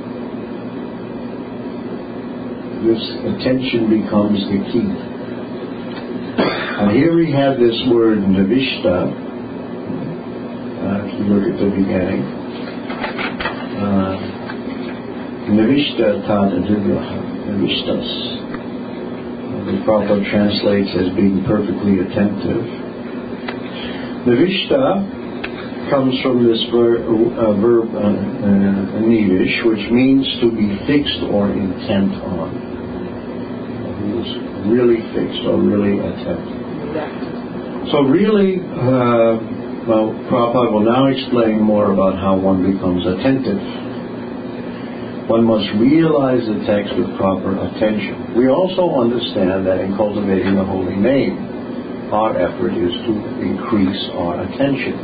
This attention becomes the key. And here we have this word navishta. Uh, if you look at the beginning, uh, navishta tada vigraha, navishtas. Uh, the Prabhupada translates as being perfectly attentive. Navishta comes from this ver- uh, verb uh, uh, nivish, which means to be fixed or intent on. He was really fixed or really attent. So really, uh, well, Prabhupada will now explain more about how one becomes attentive. One must realize the text with proper attention. We also understand that in cultivating the holy name, our effort is to increase our attention.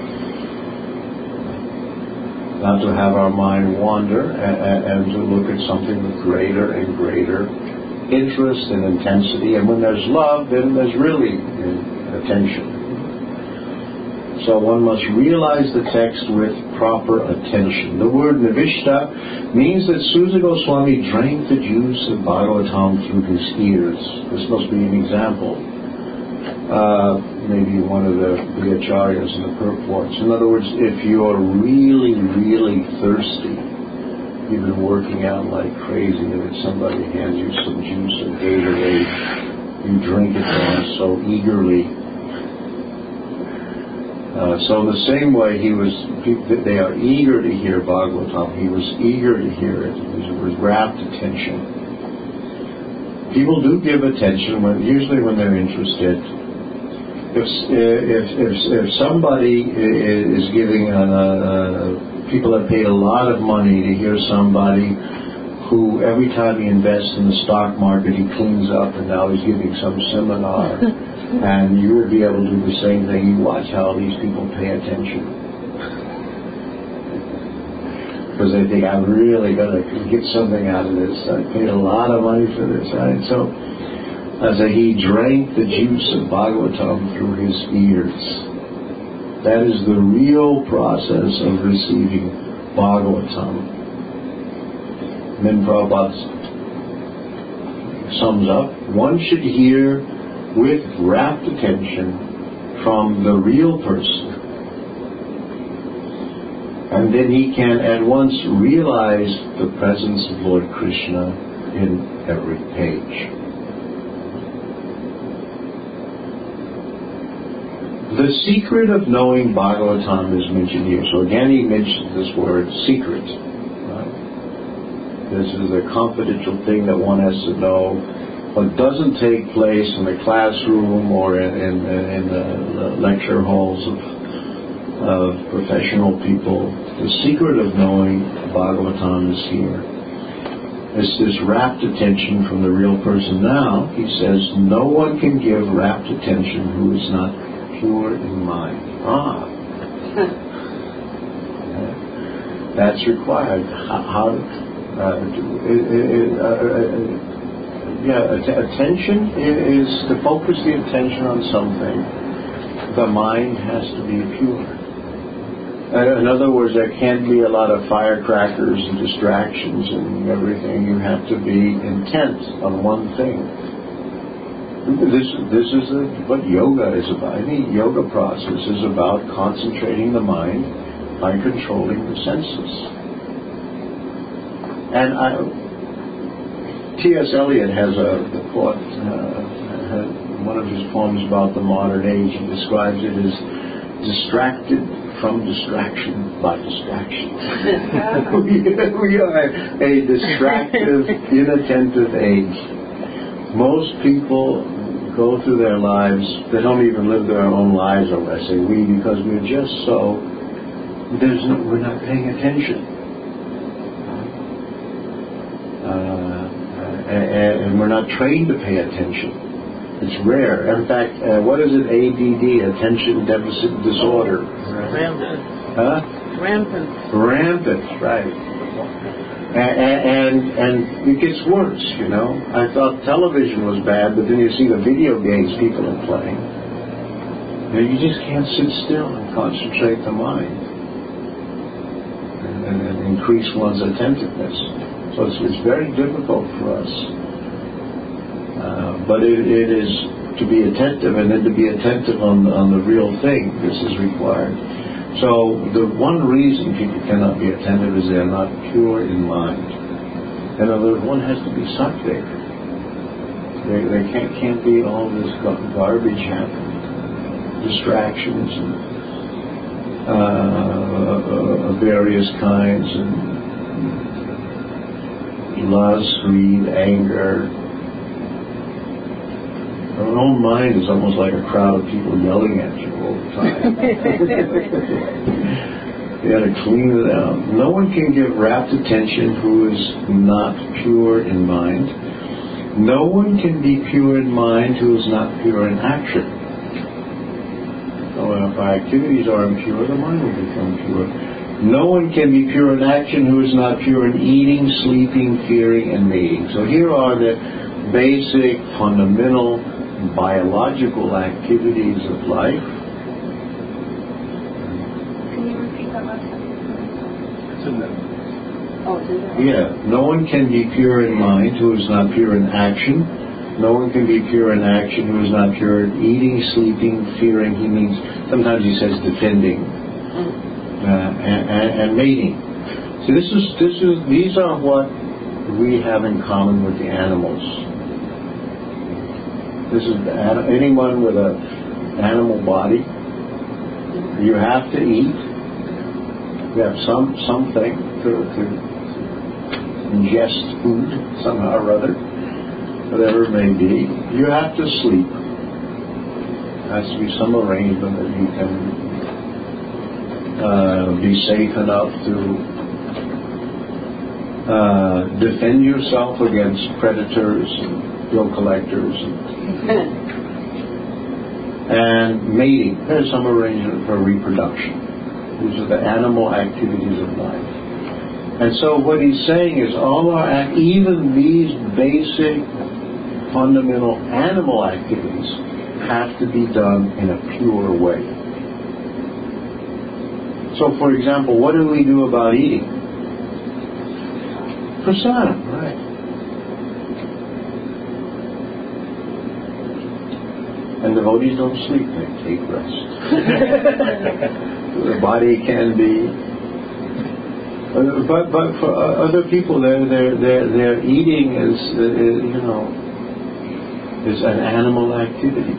Not to have our mind wander and, and to look at something with greater and greater interest and intensity. And when there's love, then there's really attention. So one must realize the text with proper attention. The word nivishta means that Suta Goswami drank the juice of Bhagavatam through his ears. This must be an example. Uh, maybe one of the, the acharyas and the purports. In other words, if you're really, really thirsty, you've been working out like crazy, and if somebody hands you some juice and Gatorade, you drink it on so eagerly. Uh, so in the same way, he was. They are eager to hear Bhagavatam. He was eager to hear it. It was with rapt attention. People do give attention when, usually when they're interested. If if if, if somebody is giving, a, a, people have paid a lot of money to hear somebody who every time he invests in the stock market he cleans up, and now he's giving some seminar. And you will be able to do the same thing. You watch how these people pay attention. Because they think, I'm really going to get something out of this. I paid a lot of money for this. Right? So, as a, he drank the juice of Bhagavatam through his ears. That is the real process of receiving Bhagavatam. And then Prabhupada sums up, one should hear with rapt attention from the real person, and then he can at once realize the presence of Lord Krishna in every page. The secret of knowing Bhagavatam is mentioned here. So again he mentions this word secret. Right? This is a confidential thing that one has to know. What doesn't take place in the classroom or in, in, in the lecture halls of, of professional people. The secret of knowing Bhagavatam is here. It's this rapt attention from the real person. Now, he says, no one can give rapt attention who is not pure in mind. Ah. That's required. How? Uh, it, it, uh, Yeah, att- attention is to focus the attention on something. The mind has to be pure. Uh, in other words, there can't be a lot of firecrackers and distractions and everything. You have to be intent on one thing. This this is a, what yoga is about. Any yoga process is about concentrating the mind by controlling the senses. And I. T S Eliot has a thought, uh, one of his poems about the modern age. He describes it as distracted from distraction by distraction. we, we are a distractive, inattentive age. Most people go through their lives, they don't even live their own lives, or I say we, because we're just so, there's no, we're not paying attention. And we're not trained to pay attention. It's rare. In fact, uh, what is it? A D D, attention deficit disorder. Rampant. Huh? Rampant. Rampant, right. And, and and it gets worse, you know. I thought television was bad, but then you see the video games people are playing. You know, you just can't sit still and concentrate the mind and, and, and increase one's attentiveness. So it's, it's very difficult for us. Uh, but it, it is to be attentive, and then to be attentive on, on the real thing. This is required. So the one reason people cannot be attentive is they are not pure in mind. In other words, one has to be sattvic. They, they can't, can't be all this garbage happening, distractions. And uh, of various kinds, and lust, greed, anger. Our own mind is almost like a crowd of people yelling at you all the time. You got to clean it out. No one can give rapt attention who is not pure in mind. No one can be pure in mind who is not pure in action. So if our activities are impure, the mind will become pure. No one can be pure in action who is not pure in eating, sleeping, fearing, and mating. So here are the basic, fundamental, biological activities of life. Can you repeat that last sentence? It's in there. Oh, it's in there. Yeah, no one can be pure in mind who is not pure in action. No one can be pure in action who is not pure in eating, sleeping, fearing. He means, sometimes he says defending, uh, and, and, and mating. So this is, this is, these are what we have in common with the animals. This is anyone with an animal body. You have to eat. You have some something to, to ingest food somehow or other, whatever it may be. You have to sleep. There has to be some arrangement that you can uh, be safe enough to uh, defend yourself against predators and bill collectors and, and mating. There's some arrangement for reproduction. These are the animal activities of life. And so what he's saying is all our act, even these basic fundamental animal activities have to be done in a pure way. So for example, what do we do about eating? Prasadam, right. And devotees don't sleep, they take rest. The body can be, but but for other people, their their their their eating is, is you know is an animal activity.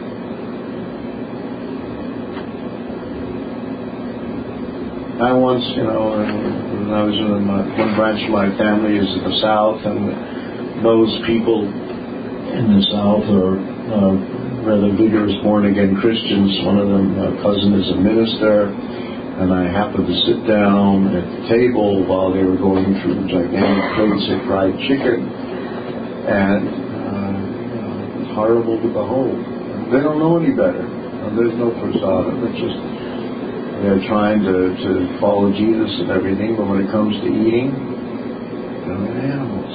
I once, you know, when I was in my, one branch of my family is in the South, and those people in the South are uh, rather vigorous born-again Christians. One of them, my cousin, is a minister, and I happened to sit down at the table while they were going through gigantic plates of fried chicken, and uh, you know, it's horrible to behold. They don't know any better. There's no prasadam. It's just they're trying to, to follow Jesus and everything, but when it comes to eating, they're animals.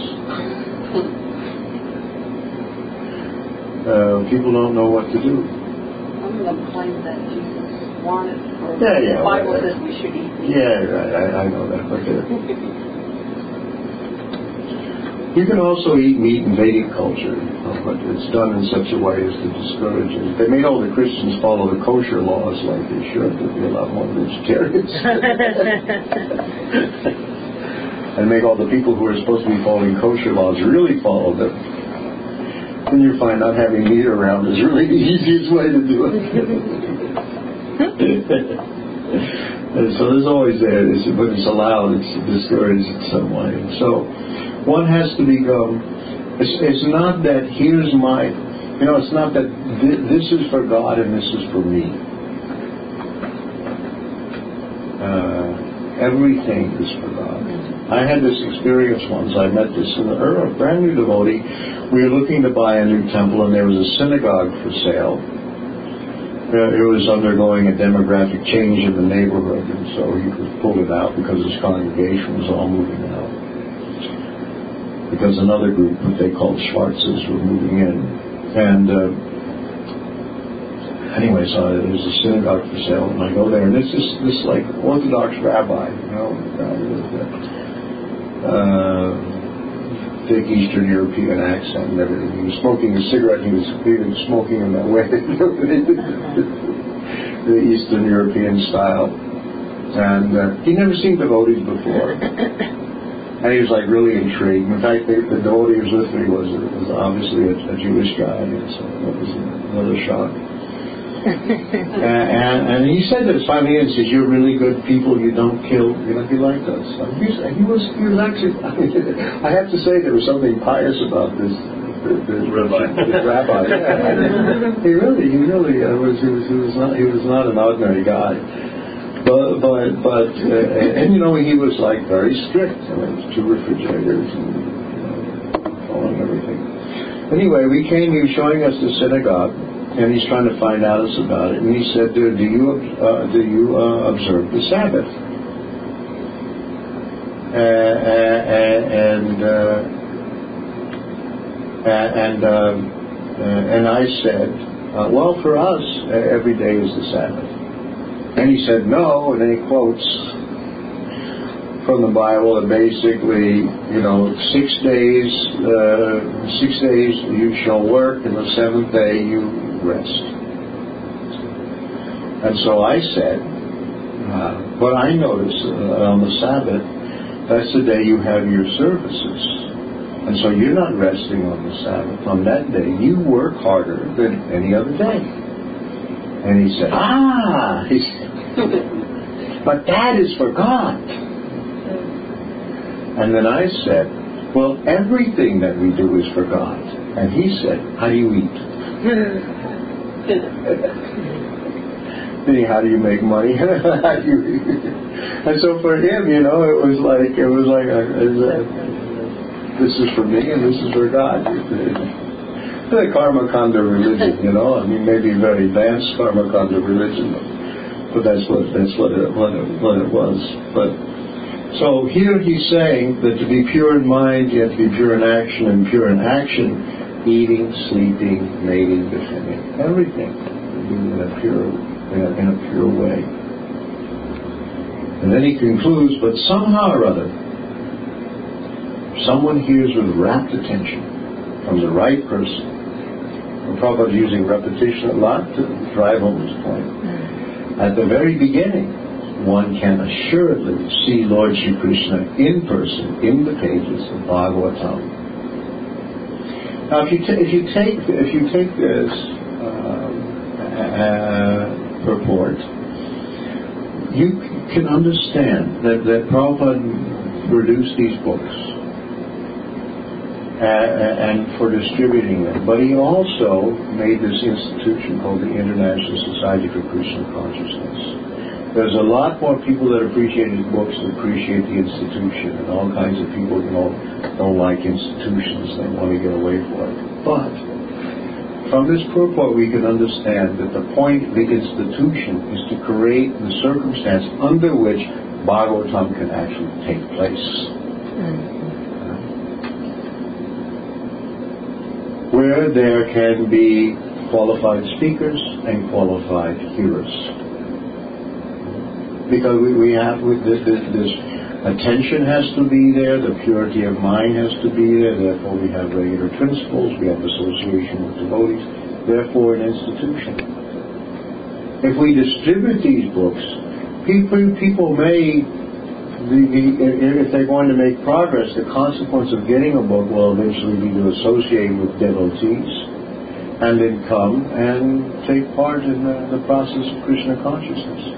Uh, people don't know what to do. I'm going to claim that Jesus wanted for Yeah, yeah. the Bible right. says we should eat meat. Yeah, right. I, I know that. But uh, you can also eat meat in Vedic culture, you know, but it's done in such a way as to discourage it. They made all the Christians follow the kosher laws like they should. There'd be a lot more vegetarians. And make all the people who are supposed to be following kosher laws really follow them. Then you find out having meat around is really the easiest way to do it. And so there's always there, it's, when it's allowed, it's discouraged in some way. So one has to become, it's, it's not that here's my, you know, it's not that th- this is for God and this is for me. Uh, everything is for God. I had this experience once. I met this in a brand new devotee. We were looking to buy a new temple, and there was a synagogue for sale. Uh, it was undergoing a demographic change in the neighborhood, and so he pulled it out because his congregation was all moving out. Because another group, what they called Schwarzes, were moving in. And uh, anyway, so there's a synagogue for sale, and I go there, and it's this, this like Orthodox rabbi, you know, uh, thick Eastern European accent and everything. He was smoking a cigarette, and he was even smoking in that way, the Eastern European style. And uh, he never seen devotees before. And he was like really intrigued. In fact, the, the devotee who was with me was, was obviously a, a Jewish guy, and so that was another shock. and, and he said this finally, and says, "You're really good people. You don't kill." You know, he liked us. And he, he was, he was actually. I, mean, I have to say, there was something pious about this. The, the, Rabbi. The rabbi. Yeah. He really, he really uh, was. He was. He was not. He was not an ordinary guy. But, but, but, uh, and you know, he was like very strict. I mean, two refrigerators and you know, following everything. Anyway, we came. He was showing us the synagogue, and he's trying to find out us about it. And he said, "Do, do you uh, do you uh, observe the Sabbath?" Uh, and uh, and uh, uh, and I said, uh, "Well, for us, uh, every day is the Sabbath." And he said, "No," and then he quotes from the Bible that basically, you know, six days, uh, six days you shall work, and the seventh day you rest. And so I said, uh, but I noticed uh, on the Sabbath, that's the day you have your services. And so you're not resting on the Sabbath. On that day, you work harder than any other day. And he said, ah, he said, but that is for God. And then I said, well, everything that we do is for God. And he said, how do you eat? Meaning, how do you make money? How do you eat? And so for him, you know, it was like, it was like, a, it was a, this is for me and this is for God. The Karma Kanda religion, you know, I mean, maybe very advanced Karma Kanda religion, but that's what that's what it, what it, what it was. But so here he's saying that to be pure in mind, you have to be pure in action, and pure in action, eating, sleeping, mating, defending, everything, in a pure in a, in a pure way. And then he concludes, but somehow or other, someone hears with rapt attention from the right person. And Prabhupada is using repetition a lot to drive home his point. At the very beginning, one can assuredly see Lord Shri Krishna in person in the pages of Bhagavatam. Now, if you, t- if you take if you take this um, uh, purport, you can understand that, that Prabhupada produced these books uh, and for distributing them. But he also made this institution called the International Society for Krishna Consciousness. There's a lot more people that appreciate his books that appreciate the institution, and all kinds of people, you know, don't like institutions. They want to get away from it. But from this purport, we can understand that the point of the institution is to create the circumstance under which Bhagavatam can actually take place. Mm-hmm. Where there can be qualified speakers and qualified hearers. Because we, we have with this, this, this attention has to be there, the purity of mind has to be there, therefore we have regular principles, we have association with devotees, therefore an institution. If we distribute these books, people, people may, be, if they're going to make progress, the consequence of getting a book will eventually be to associate with devotees and then come and take part in the, the process of Krishna consciousness.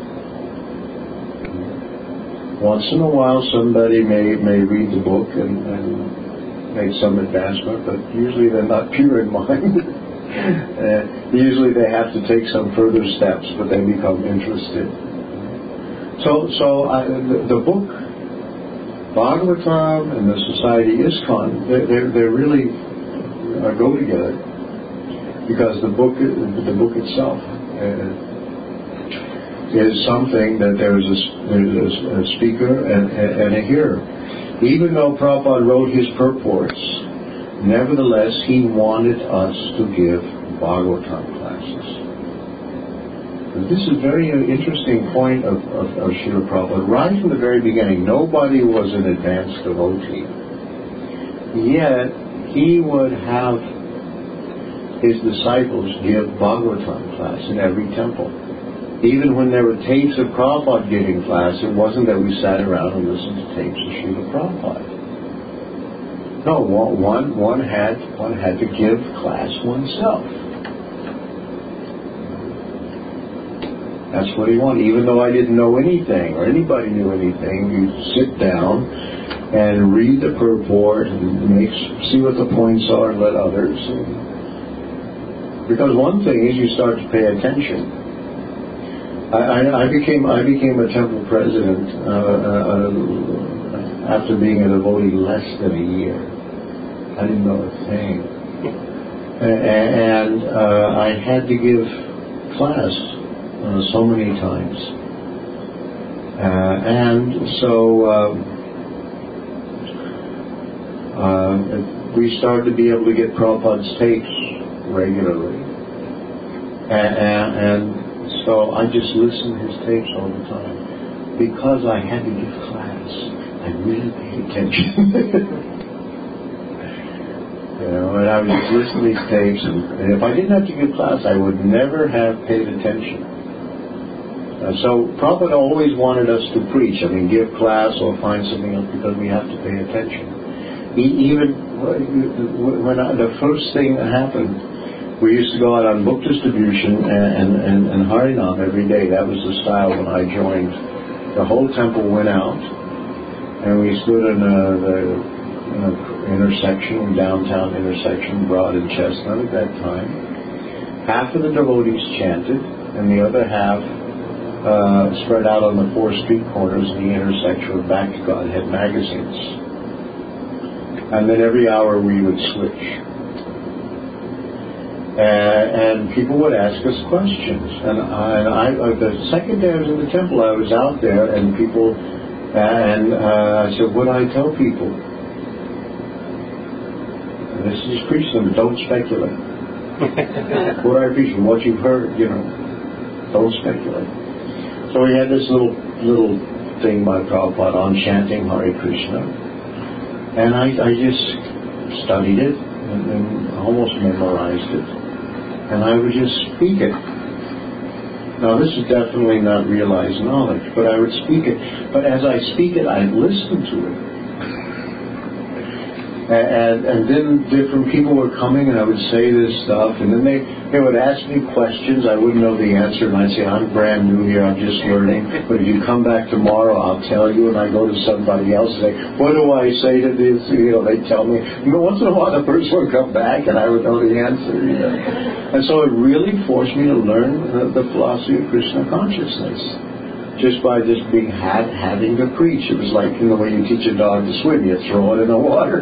Once in a while, somebody may, may read the book and, and make some advancement, but usually they're not pure in mind. uh, usually they have to take some further steps, but they become interested. So, so I, the, the book, Bhagavatam and the Society ISKCON, they're, they're, they're really uh, go together, because the book, the book itself. Uh, is something that there is a, there's a speaker and, and a hearer. Even though Prabhupada wrote his purports, nevertheless he wanted us to give Bhagavatam classes. And this is a very interesting point of, of, of Srila Prabhupada. Right from the very beginning, nobody was an advanced devotee. Yet he would have his disciples give Bhagavatam class in every temple. Even when there were tapes of Prabhupada giving class, it wasn't that we sat around and listened to tapes of Srila Prabhupada. No, one, one, had, one had to give class oneself. That's what he wanted. Even though I didn't know anything or anybody knew anything, you sit down and read the purport and make, see what the points are and let others. And because one thing is you start to pay attention. I, I, I became I became a temple president uh, uh, after being a devotee less than a year. I didn't know a thing, and uh, I had to give class uh, so many times, uh, and so um, uh, we started to be able to get Prabhupada's tapes regularly, and. and, and So I just listened to his tapes all the time. Because I had to give class, I really paid attention. You know, and I would just listen to these tapes, and, and if I didn't have to give class, I would never have paid attention. Uh, so Prabhupada always wanted us to preach. I mean, give class or find something else because we have to pay attention. He, even when I, the first thing that happened, we used to go out on book distribution and, and, and Harinam every day. That was the style when I joined. The whole temple went out, and we stood in a, the in a intersection, downtown intersection, Broad and Chestnut at that time. Half of the devotees chanted, and the other half uh, spread out on the four street corners in the intersection with Back to Godhead magazines. And then every hour we would switch. Uh, and people would ask us questions. And I, and I uh, the second day I was in the temple, I was out there, and people, and uh, I said, what do I tell people? And this is Krishna, don't speculate. What do I preach? What you've heard, you know, don't speculate. So we had this little little thing by Prabhupada on chanting Hare Krishna, and I, I just studied it and, and almost memorized it. And I would just speak it. Now, this is definitely not realized knowledge, but I would speak it. But as I speak it, I'd listen to it. And, and then different people were coming, and I would say this stuff, and then they, they would ask me questions. I wouldn't know the answer, and I'd say, I'm brand new here, I'm just learning. But if you come back tomorrow, I'll tell you. And I go to somebody else and say, what do I say to this? You know, they tell me. You know, once in a while, the person would come back, and I would know the answer. You know? And so it really forced me to learn the, the philosophy of Krishna consciousness. Just by just being had, having to preach. It was like, you know, when you teach a dog to swim, you throw it in the water.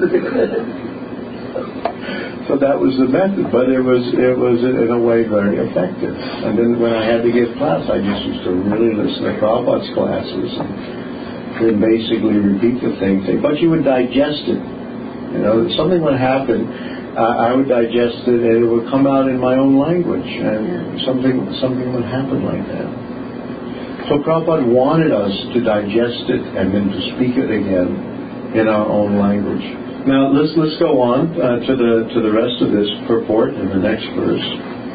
So that was the method, but it was it was in a way very effective. And then when I had to give class, I just used to really listen to Prabhupada's classes and then basically repeat the same thing. But you would digest it. You know, something would happen, uh, I would digest it, and it would come out in my own language, and something something would happen like that. So Prabhupada wanted us to digest it and then to speak it again in our own language. Now let's let's go on uh, to the to the rest of this purport in the next verse.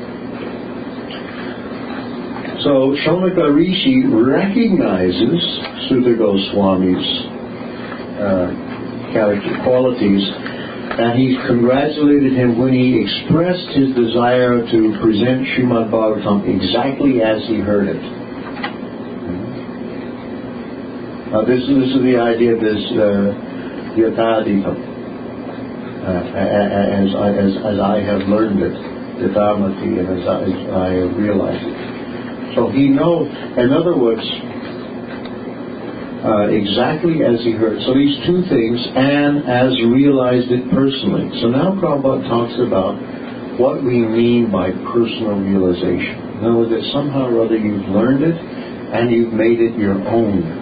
So Shaunaka Rishi recognizes Suta Goswami's uh, character qualities, and he congratulated him when he expressed his desire to present Srimad Bhagavatam exactly as he heard it. Now this, this is the idea of this uh, yatadikam, uh, as, as, as I have learned it, yathamati, and as I, as I have realized it. So he knows, in other words, uh, exactly as he heard. So these two things, and as realized it personally. So now Prabhupada talks about what we mean by personal realization. In other words, that somehow or other you've learned it, and you've made it your own.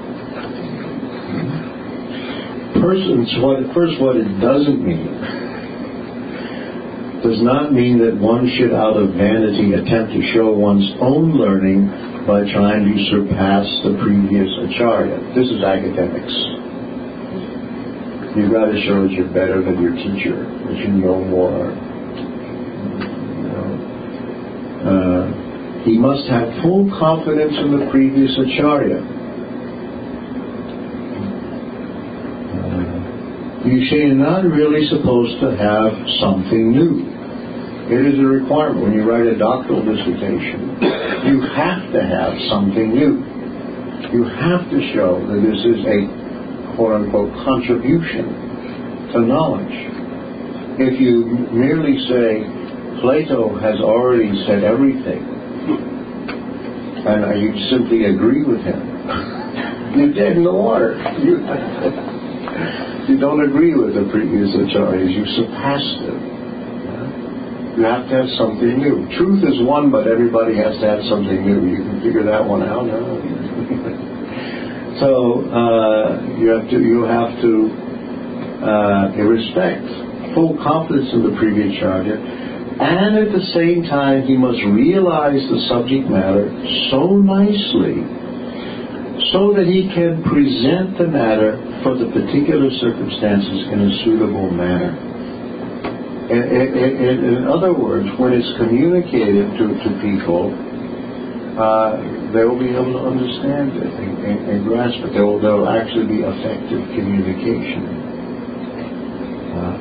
Persons, what, first, what it doesn't mean does not mean that one should, out of vanity, attempt to show one's own learning by trying to surpass the previous acharya. This is academics. You've got to show that you're better than your teacher, that you know more. You know? Uh, he must have full confidence in the previous acharya. You say you're not really supposed to have something new. It is a requirement. When you write a doctoral dissertation, you have to have something new. You have to show that this is a quote-unquote contribution to knowledge. If you merely say, Plato has already said everything, and you simply agree with him, you're dead in the water. You, you don't agree with the previous acharyas. You surpassed them. You have to have something new. Truth is one, but everybody has to have something new. You can figure that one out. No? So uh, you have to you have to uh, respect full confidence in the previous acharya, and at the same time he must realize the subject matter so nicely, so that he can present the matter for the particular circumstances in a suitable manner. In, in, in other words, when it's communicated to, to people, uh, they will be able to understand it and, and, and grasp it. There will, there will actually be effective communication. Uh,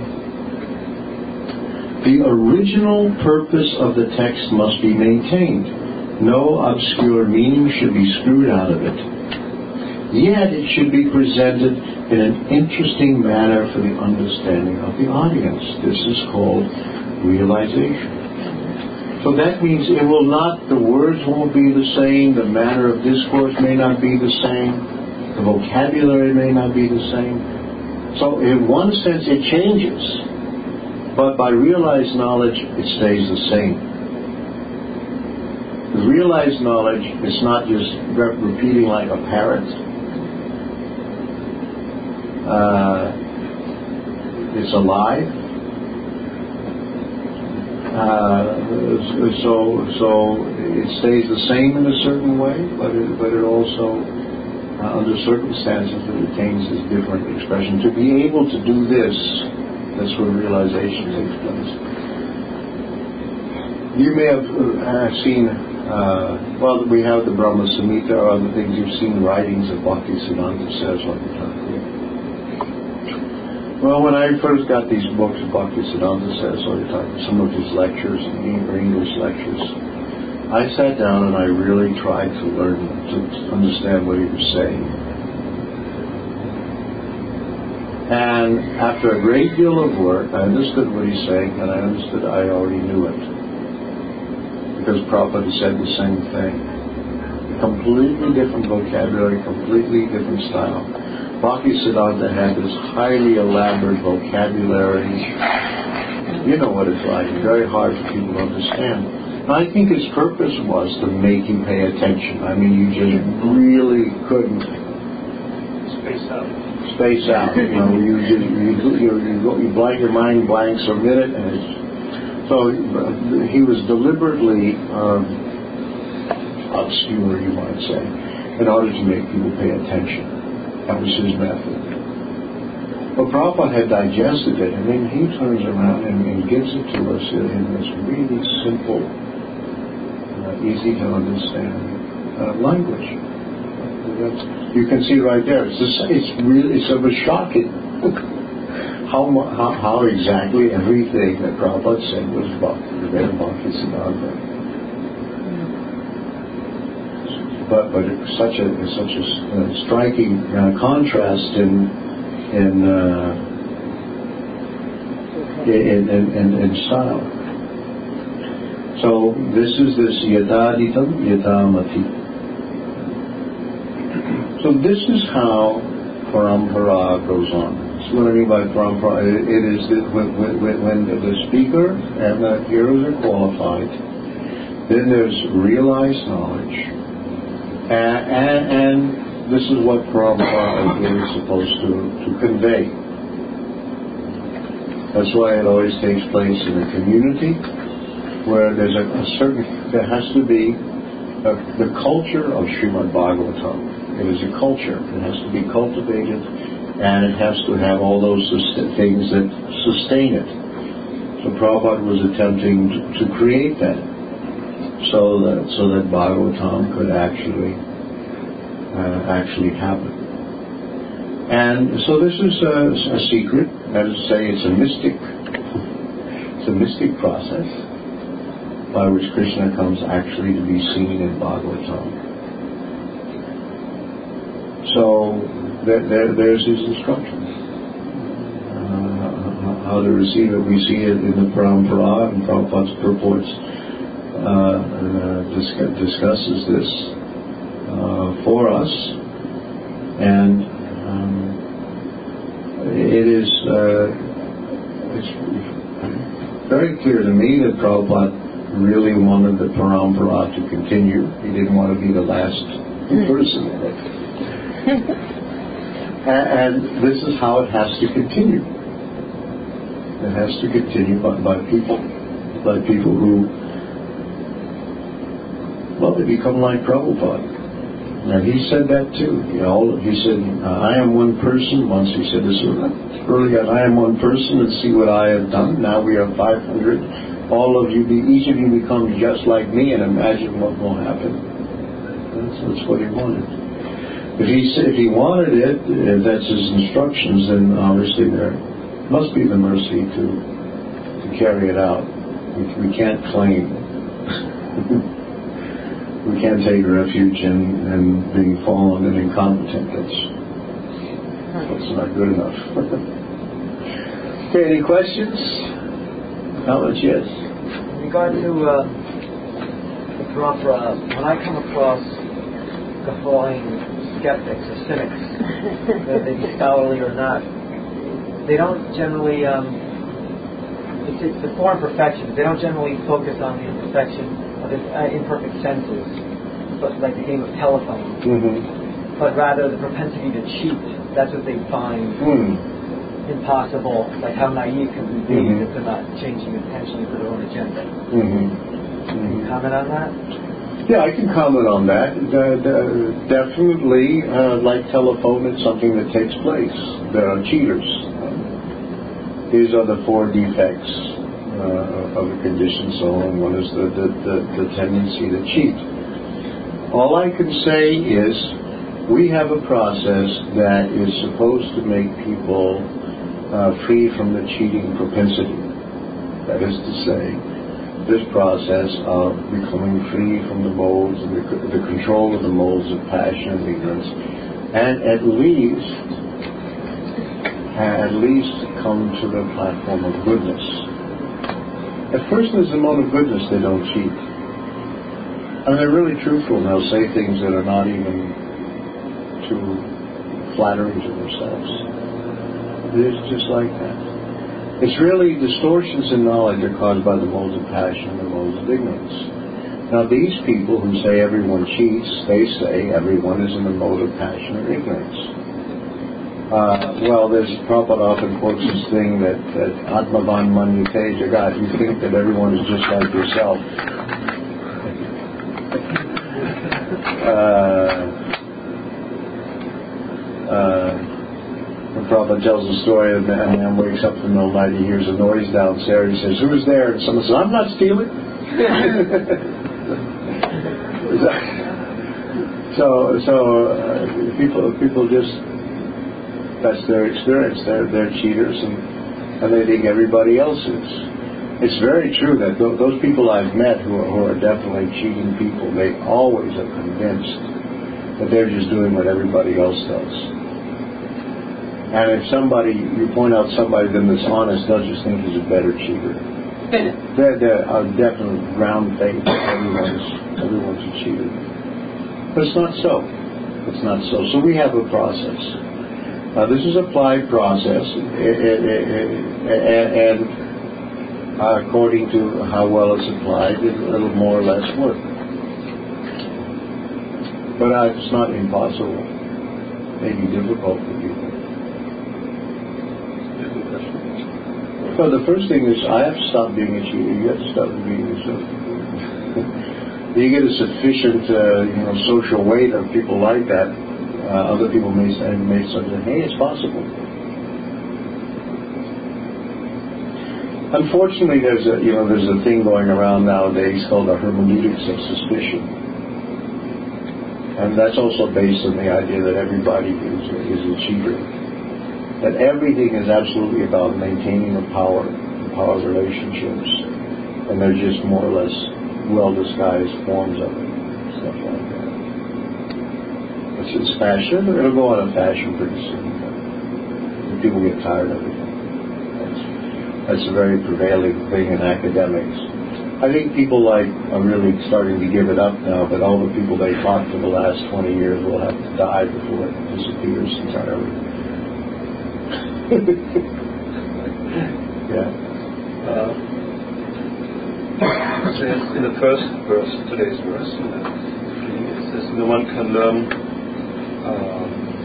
the original purpose of the text must be maintained. No obscure meaning should be screwed out of it. Yet it should be presented in an interesting manner for the understanding of the audience. This is called realization. So that means it will not, the words won't be the same, the manner of discourse may not be the same, the vocabulary may not be the same. So in one sense it changes, but by realized knowledge it stays the same. The realized knowledge is not just re- repeating like a parrot. Uh, it's alive. Uh, so, so it stays the same in a certain way, but it, but it also, uh, under circumstances, it retains its different expression. To be able to do this, that's where realization takes place. You may have uh, seen, uh, well, we have the Brahma Samhita or other things. You've seen writings of Bhaktisiddhanta Saraswati Thakur. Well, when I first got these books of Bhaktisiddhanta Saraswati Thakur, some of his lectures, English lectures, I sat down and I really tried to learn, to understand what he was saying. And after a great deal of work, I understood what he's saying, and I understood I already knew it. Because Prabhupada said the same thing. Completely different vocabulary, completely different style. Bhaktisiddhanta had this highly elaborate vocabulary. You know what it's like. It's very hard for people to understand. And I think his purpose was to make you pay attention. I mean, you just really couldn't Space out. Space out. You know, you just you you you, go, you blank your mind blanks for a minute, and it's so he was deliberately um, obscure, you might say, in order to make people pay attention. That was his method. But Prabhupada had digested it, and then he turns around and, and gives it to us in, in this really simple, uh, easy to understand uh, language. That's, you can see right there. It's just, it's really it's sort of shocking how, how how exactly everything that Prabhupada said was Bhakti, the Bhaktisiddhanta. But but it's such a it's such a uh, striking uh, contrast in in, uh, in in in in style. So this is this yadaditam yadamati. So this is how parampara goes on. So what I mean by parampara, it, it is that when, when, when the speaker and the hearers are qualified, then there's realized knowledge. Uh, and, and this is what parampara is really supposed to, to convey. That's why it always takes place in a community where there's a, a certain, there has to be a, the culture of Srimad Bhagavatam. It is a culture. It has to be cultivated, and it has to have all those things that sustain it. So Prabhupada was attempting to, to create that. So that so that Bhagavatam could actually uh, actually happen, and so this is a, a secret. That is to say, it's a mystic, it's a mystic process. by which Krishna comes actually to be seen in Bhagavatam. So there, there, there's his instructions. Uh, how to receive it. We see it in the Parampara, and Prabhupada's purports uh, uh, discuss, discusses this uh, for us. And um, it is uh, it's very clear to me that Prabhupada really wanted the Parampara to continue. He didn't want to be the last person in it. And this is how it has to continue. It has to continue by, by people, by people who, well, they become like Prabhupada. And he said that too. You know, he said, I am one person. Once he said this early on, I am one person and see what I have done. Now we are five hundred. All of you, be, each of you become just like me, and imagine what will happen. That's, that's what he wanted. If he if he wanted it, if that's his instructions, then obviously there must be the mercy to to carry it out. We, we can't claim. We can't take refuge in, in being fallen and incompetent. That's that's not good enough. Okay, any questions? Comments? Yes. In regard to uh, the Parampara, when I come across guffawing skeptics or cynics, whether they be scholarly or not, they don't generally, um, it's, it's the form perfection, they don't generally focus on the imperfection of the uh, imperfect senses, but like the game of telephone, Mm-hmm. but rather the propensity to cheat. That's what they find Mm. impossible, like how naive can we be Mm-hmm. if they're not changing intentionally for their own agenda. Mm-hmm. Mm-hmm. Comment on that? Yeah, I can comment on that. Uh, the, definitely, uh, like telephone, it's something that takes place. There are cheaters. Um, these are the four defects uh, of a conditioned soul, and one is the, the, the, the tendency to cheat. All I can say is we have a process that is supposed to make people uh, free from the cheating propensity. That is to say, this process of becoming free from the molds and the, the control of the molds of passion and ignorance, and at least, at least come to the platform of goodness. If a person is a mode of goodness, they don't cheat. I mean, they're really truthful, and they'll say things that are not even too flattering to themselves. It is just like that. It's really distortions in knowledge are caused by the modes of passion and the modes of ignorance. Now, these people who say everyone cheats, they say everyone is in the mode of passion or ignorance. Uh, well, there's Prabhupada often quotes this thing that, that Atmavan Manyate Jagat, you think that everyone is just like yourself. uh, uh, And Prabhupada tells the story of a man, a man wakes up in the middle of the night, he hears a noise downstairs, he says, who's there? And someone says, I'm not stealing. so so uh, people people just, that's their experience. They're, they're cheaters, and, and they think everybody else is. It's very true that th- those people I've met who are, who are definitely cheating people, they always are convinced that they're just doing what everybody else does. And if somebody, you point out somebody that's honest, they'll just think he's a better cheater. They're, they're a definite round face. Everyone's, everyone's a cheater. But it's not so. It's not so. So we have a process. Uh, this is applied process, and uh, according to how well it's applied, it'll more or less work. But uh, it's not impossible. It may be difficult for people. So the first thing is, I have to stop being a cheater. You have to stop being a cheater. You get a sufficient, uh, you know, social weight of people like that. Uh, other people may say, may say, "Hey, it's possible." Unfortunately, there's a, you know, there's a thing going around nowadays called the hermeneutics of suspicion, and that's also based on the idea that everybody is is a cheater. That everything is absolutely about maintaining the power, the power relationships, and they're just more or less well-disguised forms of it, stuff like that. It's, it's fashion. It'll go out of fashion pretty soon. People get tired of it. That's, that's a very prevailing thing in academics. I think people like are really starting to give it up now, but all the people they taught for the last twenty years will have to die before it disappears entirely. Yeah. Uh, it says in the first verse, today's verse, in the, it says no one can learn uh,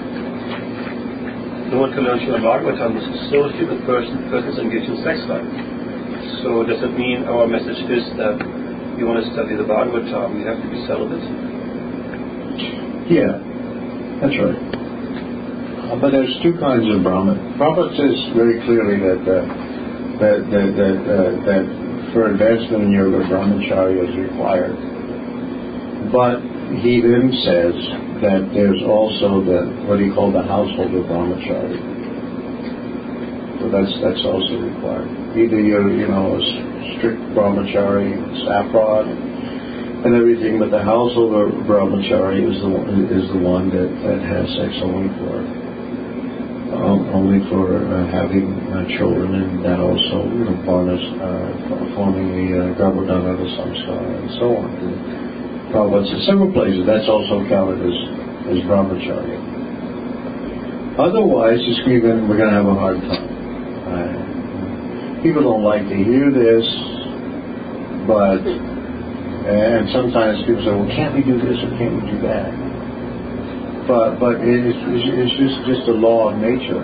no one can learn Srimad Bhagavatam solely if the person first is engaged in sex life. So does it mean our message is that you want to study the Bhagavatam, you have to be celibate? Yeah, that's right. Uh, but there's two kinds of Brahman. Prabhupada says very clearly that uh, that that that, uh, that for advancement in yoga, brahmacharya is required. But he then says that there's also the what he called the householder brahmacharya. So that's that's also required. Either you're you know a strict brahmachari, saffron, and everything, but the householder brahmachari is the one, is the one that, that has sex only for um, only for uh, having uh, children, and that also you know varnas, uh, forming the uh, garbhodana, the samskara, and so on. And Prabhupada says several places that's also counted as as brahmacharya. Otherwise, it's gonna, we're going to have a hard time. Uh, people don't like to hear this, but and sometimes people say, "Well, can't we do this or can't we do that?" But but it's, it's just just a law of nature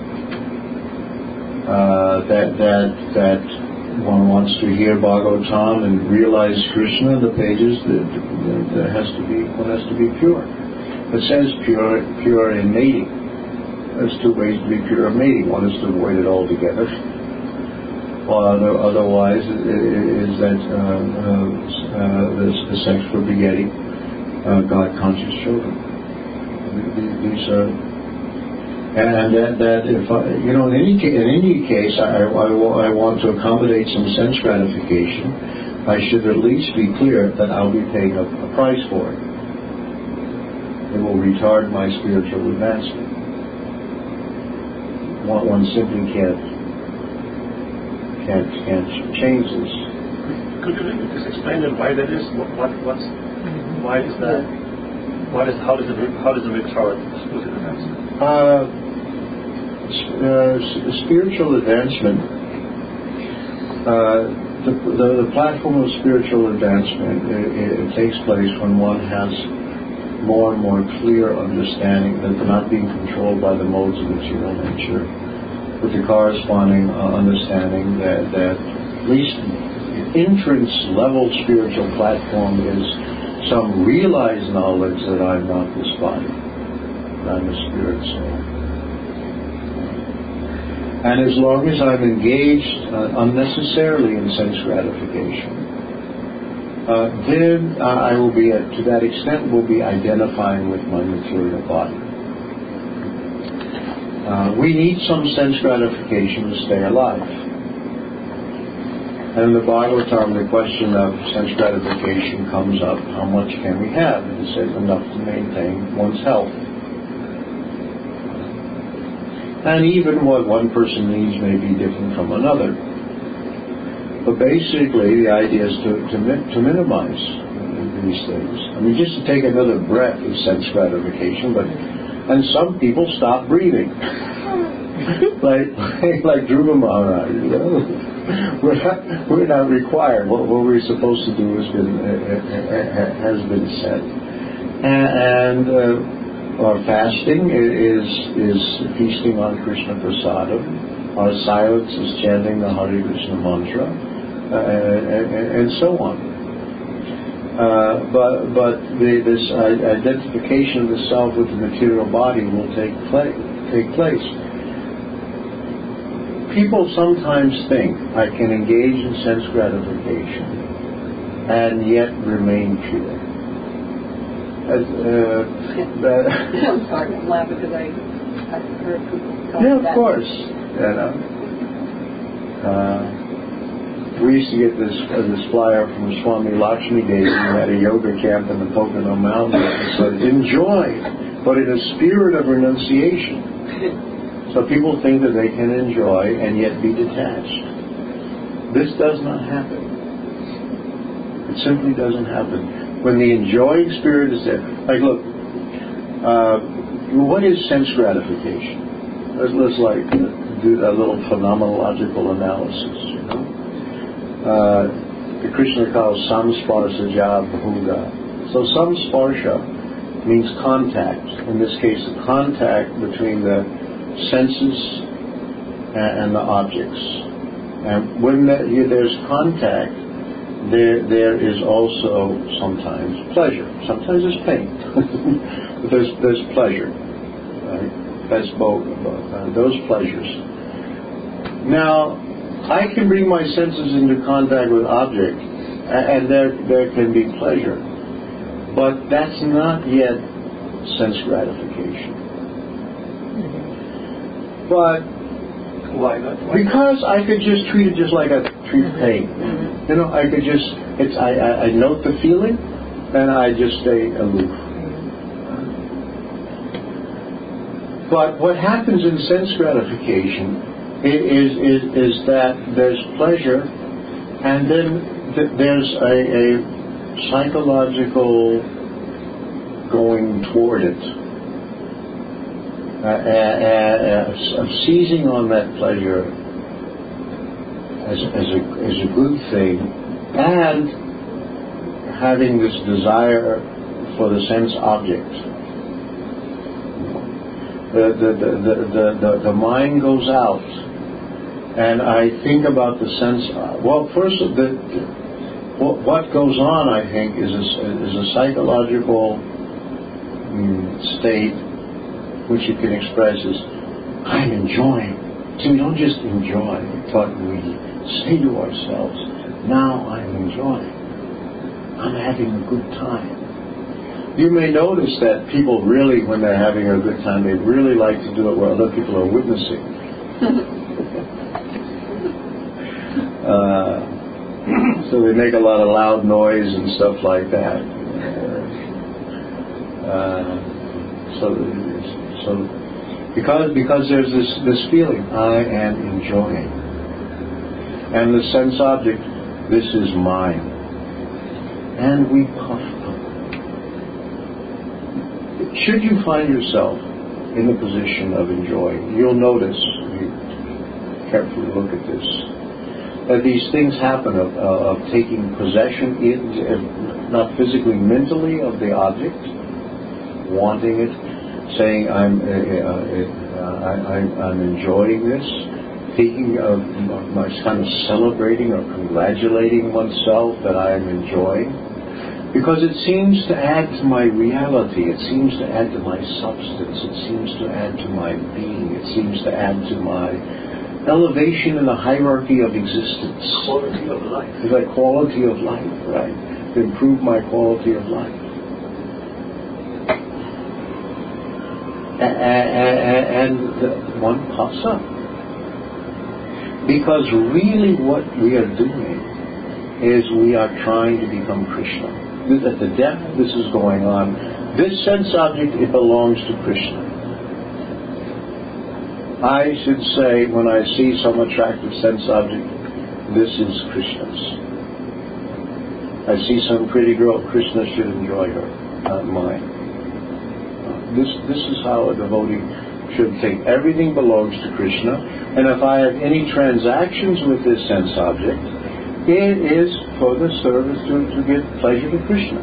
uh, that that that one wants to hear Bhagavatam and realize Krishna. The pages that there has to be one has to be pure. It says pure pure in mating. There's two ways to be pure in mating. One is to avoid it altogether. Well, otherwise, is that uh, uh, the, the sex for begetting uh, God-conscious children. These are, and that, that if I, you know, in any in any case, I, I, I want to accommodate some sense gratification. I should at least be clear that I'll be paying a, a price for it. It will retard my spiritual advancement. One, one simply can't. Can't, can't change this. Could you just explain it why that is? What, what what's why is that? What is how does it how does it retard spiritual advancement? Uh, uh, spiritual advancement. Uh, the, the the platform of spiritual advancement it, it takes place when one has more and more clear understanding that they're not being controlled by the modes of material nature, with the corresponding uh, understanding that, that at least entrance level spiritual platform is some realized knowledge that I'm not this body, that I'm a spirit soul. And as long as I'm engaged uh, unnecessarily in sense gratification, uh, then uh, I will be, uh, to that extent, will be identifying with my material body. Uh, we need some sense gratification to stay alive. And in the Bhagavatam, the question of sense gratification comes up: how much can we have? And it says enough to maintain one's health. And even what one person needs may be different from another. But basically, the idea is to to, to minimize these things. I mean, just to take another breath is sense gratification, but. And some people stop breathing, like like Dhruva Maharaj. You know? We're not we're not required. What, what we're supposed to do has been uh, has been said, and uh, our fasting is is feasting on Krishna Prasadam. Our silence is chanting the Hare Krishna mantra, uh, and, and so on. Uh, but but the, this identification of the self with the material body will take place. Take place. People sometimes think I can engage in sense gratification and yet remain pure. As, uh, that I'm sorry, I'm laughing because I I've heard people talk yeah, of that. course. You know. Uh, we used to get this uh, this flyer from Swami Lakshmi Devi, who had a yoga camp in the Pocono Mountains. It said, enjoy, but in a spirit of renunciation. So people think that they can enjoy and yet be detached. This does not happen. It simply doesn't happen. When the enjoying spirit is there, like look, uh, what is sense gratification? Let's, let's like do a little phenomenological analysis, you know. Uh, the Krishna calls samsparsa bhuga. So samsparsha means contact. In this case, the contact between the senses and, and the objects. And when the, there's contact, there there is also sometimes pleasure. Sometimes there's pain, but there's there's pleasure. Right? That's both, both uh, those pleasures. Now, I can bring my senses into contact with object, and there there can be pleasure, but that's not yet sense gratification. But Why not? Why because I could just treat it just like I treat pain. You know, I could just it's I, I, I note the feeling, and I just stay aloof. But what happens in sense gratification is is is that there's pleasure, and then th- there's a, a psychological going toward it, uh, uh, uh, of seizing on that pleasure as as a as a good thing, and having this desire for the sense object. The the the the the, the, the mind goes out, and I think about the sense. Well, first, the, what, what goes on, I think, is a, is a psychological mm, state which you can express as I'm enjoying. So we don't just enjoy, but we say to ourselves, "Now I'm enjoying. I'm having a good time." You may notice that people really, when they're having a good time, they really like to do it where other people are witnessing. uh, so they make a lot of loud noise and stuff like that. Uh, so, so because because there's this this feeling, I am enjoying, and the sense object, this is mine, and we puff up. Should you find yourself in the position of enjoying, you'll notice, if you carefully look at this, that these things happen of, uh, of taking possession, in, not physically, mentally, of the object, wanting it, saying I'm uh, uh, I, I, I'm enjoying this, thinking of my kind of celebrating or congratulating oneself that I am enjoying. Because it seems to add to my reality, it seems to add to my substance, it seems to add to my being, it seems to add to my elevation in the hierarchy of existence. Quality of life. It's like quality of life, right? To improve my quality of life. And one pops up. Because really what we are doing is we are trying to become Krishna. At the depth this is going on, this sense object, it belongs to Krishna. I should say, when I see some attractive sense object, this is Krishna's. I see some pretty girl, Krishna should enjoy her, not mine. This this is how a devotee should think. Everything belongs to Krishna, and if I have any transactions with this sense object, it is for the service to, to give pleasure to Krishna.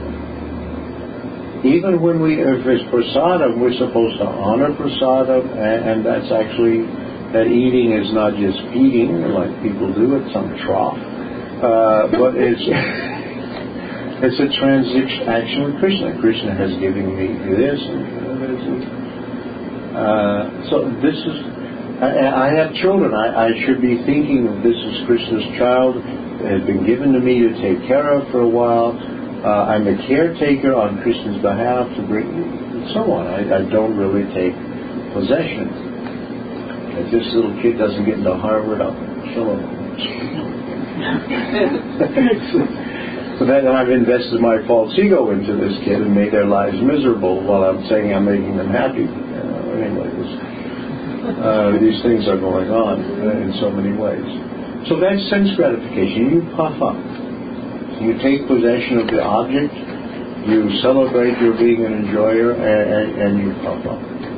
Even when we, if it's prasadam, we're supposed to honor prasadam, and, and that's actually, that eating is not just eating like people do at some trough, uh, but it's it's a transaction with Krishna. Krishna has given me this, and uh, so this is. I, I have children. I, I should be thinking of this as Krishna's child. It has been given to me to take care of for a while. Uh, I'm a caretaker on Krishna's behalf to bring, and so on. I, I don't really take possession. If this little kid doesn't get into Harvard, I'll kill him. So then I've invested my false ego into this kid and made their lives miserable while I'm saying I'm making them happy. You know, anyways, uh, these things are going on uh, in so many ways. So that's sense gratification. You puff up. You take possession of the object, you celebrate your being an enjoyer, and, and, and you puff up.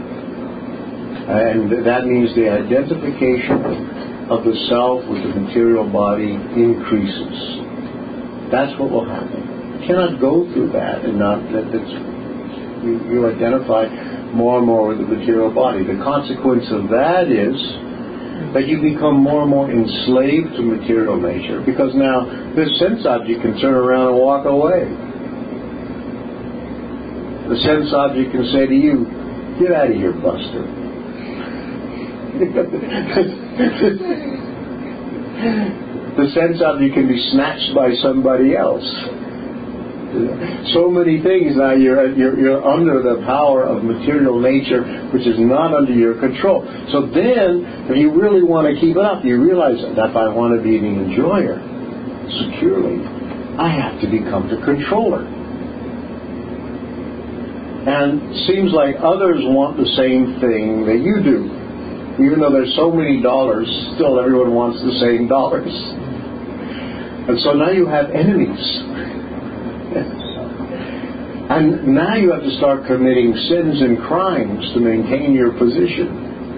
And that means the identification of the self with the material body increases. That's what will happen. You cannot go through that and not that it's, you, you identify more and more with the material body. The consequence of that is that you become more and more enslaved to material nature, because now this sense object can turn around and walk away. The sense object can say to you, "Get out of here, Buster." The sense object can be snatched by somebody else. So many things now you're, you're you're under the power of material nature, which is not under your control. So then, if you really want to keep it up, you realize that if I want to be the enjoyer securely, I have to become the controller. And it seems like others want the same thing that you do. Even though there's so many dollars, still everyone wants the same dollars. And so now you have enemies. And now you have to start committing sins and crimes to maintain your position.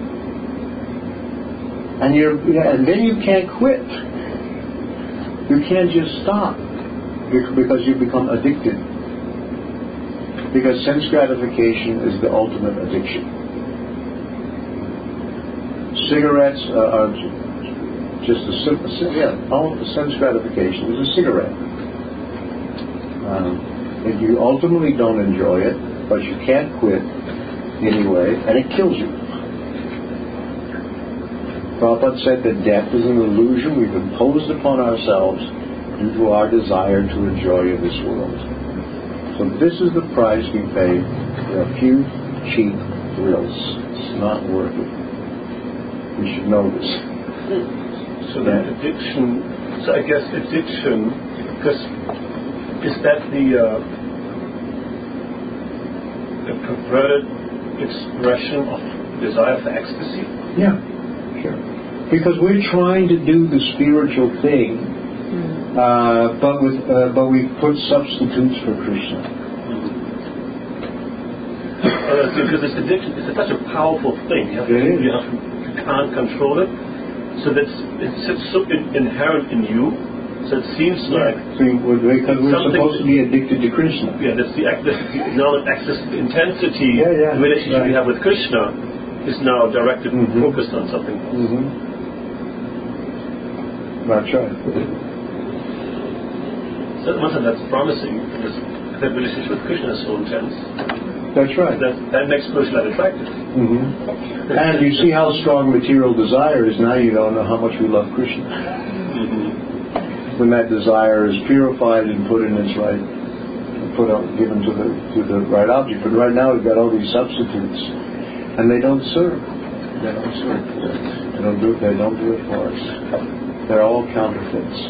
And you're, and then you can't quit. You can't just stop because you become addicted. Because sense gratification is the ultimate addiction. Cigarettes uh, are just a simple, yeah, all sense gratification is a cigarette. Um, and you ultimately don't enjoy it, but you can't quit anyway, and it kills you. Prabhupada said that death is an illusion we've imposed upon ourselves due to our desire to enjoy in this world. So this is the price we pay for a few cheap thrills. It's not worth it. We should know this. So then addiction, so I guess addiction, because is that the, uh, the perverted expression of desire for ecstasy? Yeah, sure. Because we're trying to do the spiritual thing, uh, but with uh, but we put substitutes for Krishna. Uh, because this addiction is such a powerful thing. You, have to, you, have to, you can't control it. So that's it's so in, inherent in you. So it seems like See, we're, because we're supposed to be addicted to Krishna. Yeah, that's the, that's the now that access, the intensity, yeah, yeah, the relationship right. we have with Krishna is now directed and mm-hmm. focused on something else. Mm-hmm. That's right. So one thing that's promising is that relationship with Krishna is so intense. That's right. That, that makes Krishna attractive. Mm-hmm. And you see how strong material desire is. Now you don't know how much we love Krishna. Mm-hmm. When that desire is purified and put in its right, put out, given to the to the right object. But right now we've got all these substitutes, and they don't serve. They don't serve. They don't do. They don't do it for us. They're all counterfeits.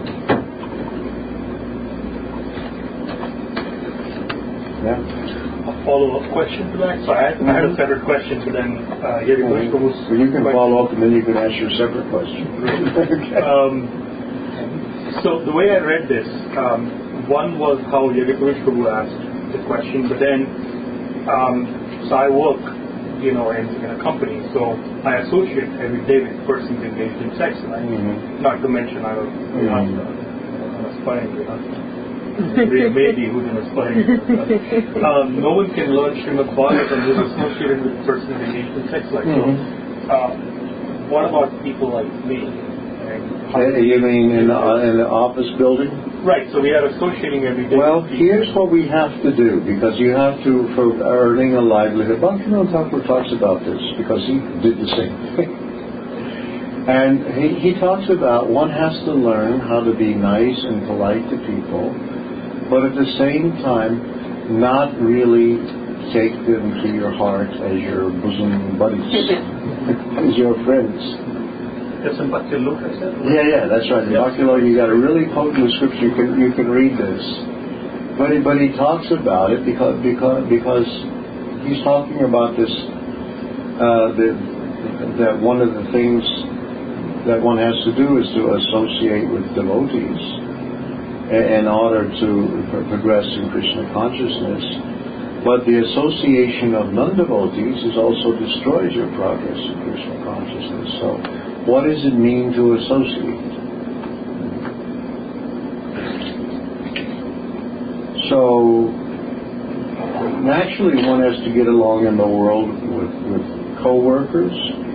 Yeah. A follow-up question to that. So I had, mm-hmm. I had a separate question, but then uh, Yogi Bush well, you can question. follow up, and then you can ask your separate question. Okay. Um, so the way I read this, um, one was how Yogi Bush asked the question, but then um, so I work, you know, in, in a company, so I associate every day with persons engaged in sex life. Mm-hmm. Not to mention I'm a, mm-hmm. I'm a, I'm a spying, you know. Maybe who's in a spy. um, no one can learn Srimad Bhagavatam who's associated with persons engaged in sex life. Mm-hmm. So, uh, what about people like me? Hey, you mean in the, in the office building? Right. So we are associating every day. Well, here's what we have to do, because you have to, for earning a livelihood. Bhaktivinoda Thakur talks about this because he did the same thing. And he, he talks about one has to learn how to be nice and polite to people, but at the same time, not really take them to your heart as your bosom buddies, as your friends. That's in Bhakti Loka, is that? Yeah, yeah, that's right. In Yeah. Bhakti Loka, you got a really potent scripture. You can you can read this, but he, but he talks about it because because because he's talking about this uh, that that one of the things that one has to do is to associate with devotees in order to progress in Krishna consciousness. But the association of non-devotees is also destroys your progress in Krishna consciousness. So, what does it mean to associate? So, naturally, one has to get along in the world with, with co-workers.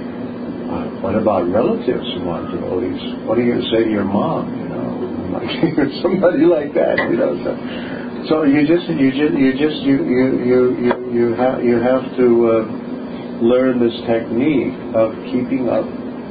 Uh, what about relatives who aren't devotees? What are you going to say to your mom? You know, like somebody like that. You know. So, So you just you just you just you you you you, you have you have to uh, learn this technique of keeping up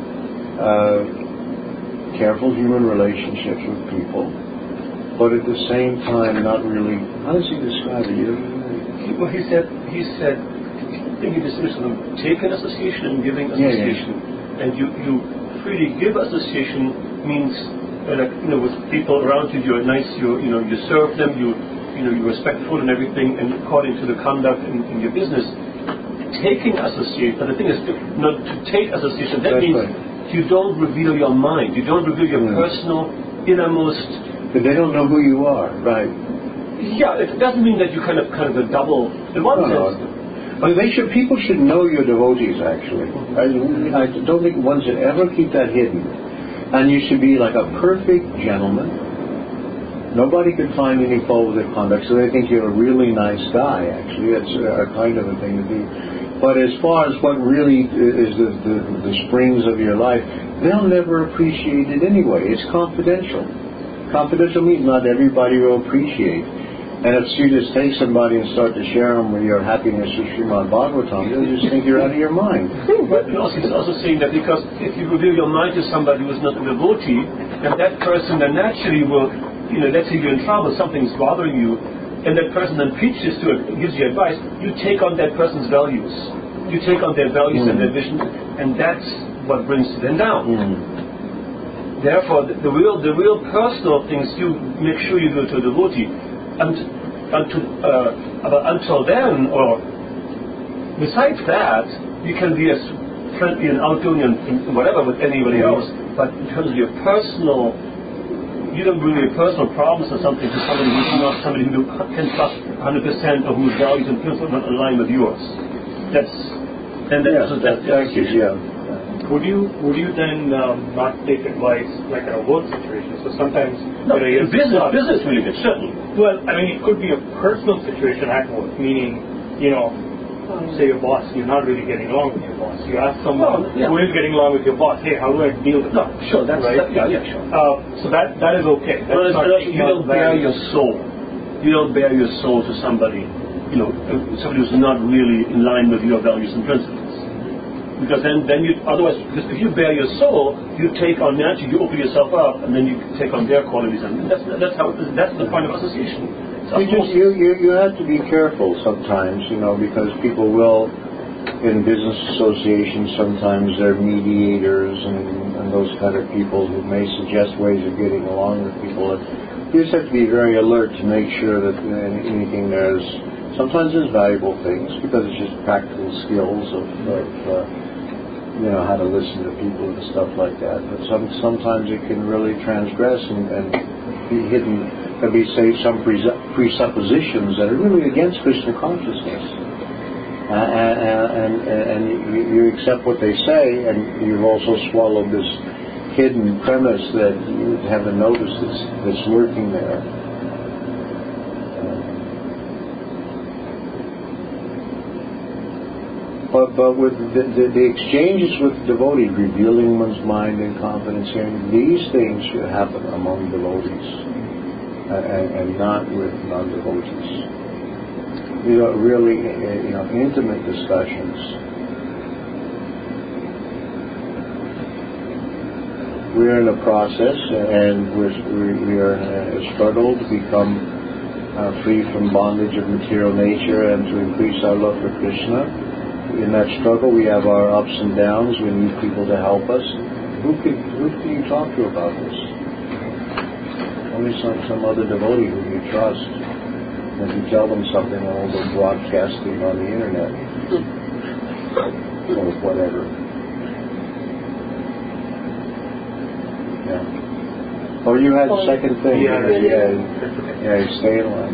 uh, careful human relationships with people, but at the same time not really. How does he describe it? You, He, well, he said he said I think he dismissed them. Take an association and giving association, yeah, yeah. and you you freely give association means uh, like you know with people around you you're nice you you know you serve them you. You know, you're respectful and everything, and according to the conduct in, in your business, taking association. But the thing is, not to take association. That That's means right. you don't reveal your mind. You don't reveal your mm. personal, innermost. But they don't know who you are, right? Yeah, it doesn't mean that you kind of kind of a double. In one no, sense, no. But they should. People should know your devotees. Actually, I, I don't think one should ever keep that hidden. And you should be like a perfect gentleman. Nobody can find any fault with their conduct, so they think you're a really nice guy, actually. It's a kind of a thing to do. But as far as what really is the, the, the springs of your life, they'll never appreciate it anyway. It's confidential. Confidential means not everybody will appreciate. And if you just take somebody and start to share them with your happiness with Srimad Bhagavatam, they'll just think you're out of your mind. But also, he's also saying that because if you reveal your mind to somebody who's not a devotee, then that person then naturally will... You know, let's say you're in trouble, something's bothering you, and that person then preaches to it, gives you advice, you take on that person's values. You take on their values mm. and their vision, and that's what brings them down. Mm. Therefore, the, the real the real personal things, you make sure you go to a devotee. And, until, uh, until then, or besides that, you can be as friendly and outgoing and whatever with anybody else, but in terms of your personal... You don't bring your personal problems or something to somebody who's not somebody who can trust one hundred percent of whose values and principles not align with yours. That's and that's, yeah, that's, that's that's yeah. Would you would you then um, not take advice like in a work situation? So sometimes no, you know, in business not, business really good, certainly. Well, I mean, it could be a personal situation at work, meaning you know. Say your boss, you're not really getting along with your boss. You ask someone well, yeah. who is getting along with your boss, hey, how do I deal with no, that? Sure, that's right. That, yeah, yeah, sure. Uh, so that that is okay. That's well, not like you don't bare value. your soul. You don't bare your soul to somebody, you know, somebody who's not really in line with your values and principles. Because then, then you otherwise, because if you bare your soul, you take on naturally, you open yourself up, and then you take on their qualities, and that's that's how that's the point of association. You, just, you, you, you have to be careful sometimes, you know, because people will, in business associations, sometimes they're mediators and, and those kind of people who may suggest ways of getting along with people. You just have to be very alert to make sure that anything there's, sometimes there's valuable things because it's just practical skills of, of uh, you know, how to listen to people and stuff like that. But some, sometimes it can really transgress and, and be hidden. Can be say some presuppositions that are really against Krishna consciousness, uh, and, and, and you, you accept what they say, and you've also swallowed this hidden premise that you haven't noticed that's, that's lurking there. But but with the, the, the exchanges with the devotee, revealing one's mind and confidence, hearing these things should happen among devotees. And, and not with non-devotees. You know, really, you know, intimate discussions. We're in a process, and we're, we are in a struggle to become uh, free from bondage of material nature and to increase our love for Krishna. In that struggle, we have our ups and downs. We need people to help us. who could who can you talk to about this? Only some some other devotee who you trust. If you tell them something, they'll go broadcasting on the internet or whatever. Yeah. Oh, you had a second thing. Yeah, yeah, yeah. yeah. yeah stay in line.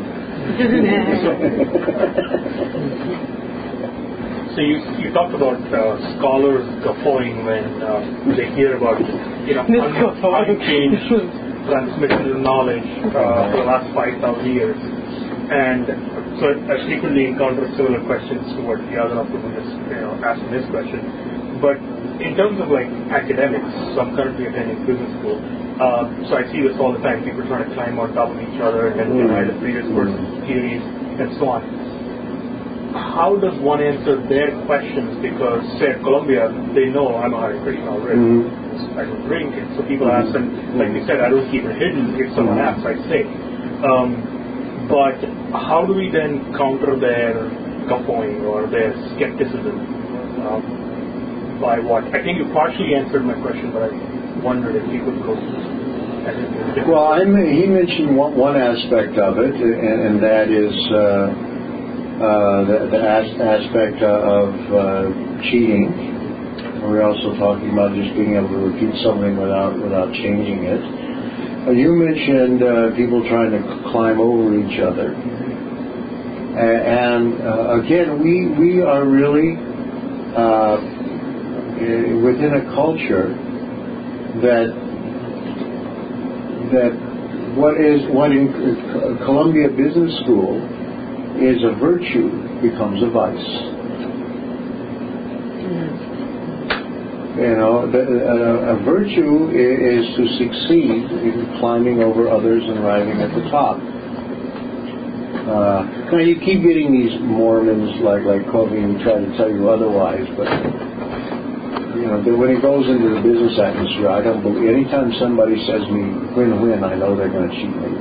So you you talked about uh, scholars guffawing when uh, they hear about you know un- unchanged transmission of knowledge uh, for the last five thousand years, and so I frequently encounter similar questions to what the other of them is you know asking this question. But in terms of like academics, so I'm currently attending business school. Uh, so I see this all the time. People trying to climb on top of each other and deny the previous person's theories and so on. How does one answer their questions? Because, say, at Columbia, they know I'm a Hare Krishna already. Mm-hmm. I don't drink it. So people ask, and like you said, I don't keep it hidden. If someone asks, I say. Um, but how do we then counter their guffawing or their skepticism? Um, by what? I think you partially answered my question, but I wondered if you could go. Well, I mean, he mentioned one, one aspect of it, and, and that is uh, uh, the, the as- aspect of uh, cheating. We're also talking about just being able to repeat something without without changing it. Uh, you mentioned uh, people trying to climb over each other, A- and uh, again, we we are really uh, within a culture that that what is what in Columbia Business School is a virtue becomes a vice. You know, the, uh, a virtue is, is to succeed in climbing over others and arriving at the top. Uh, now you keep getting these Mormons like like Covey who try to tell you otherwise, but you know, when it goes into the business atmosphere, I don't believe. Anytime somebody says me win-win, I know they're going to cheat me.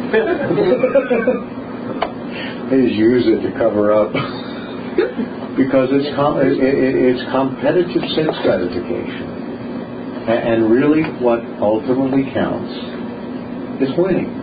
They just use it to cover up. Because it's com- it, it, it's competitive sense gratification, and, and really what ultimately counts is winning.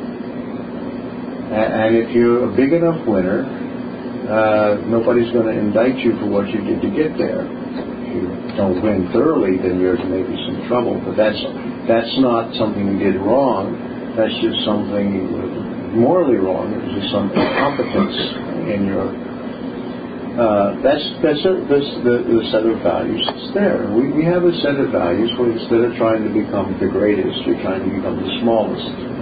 And, and if you're a big enough winner, uh, nobody's going to indict you for what you did to get there. If you don't win thoroughly, then there's maybe some trouble. But that's that's not something you did wrong. That's just something you were morally wrong. It was just some incompetence in your. Uh, that's that's, a, that's the, the set of values that's there. We, we have a set of values where instead of trying to become the greatest, you're trying to become the smallest.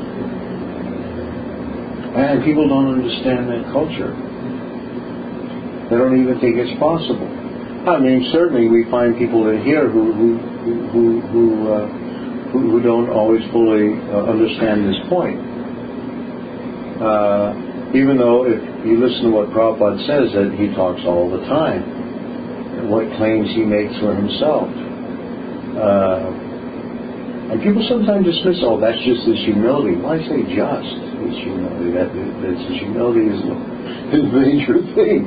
And people don't understand that culture. They don't even think it's possible. I mean, certainly we find people in here who who who who, uh, who, who don't always fully uh, understand this point. Uh, Even though if you listen to what Prabhupada says, that he talks all the time, and what claims he makes for himself. Uh, and people sometimes dismiss, oh, that's just his humility. Why say just his humility? That, that his humility is his major thing.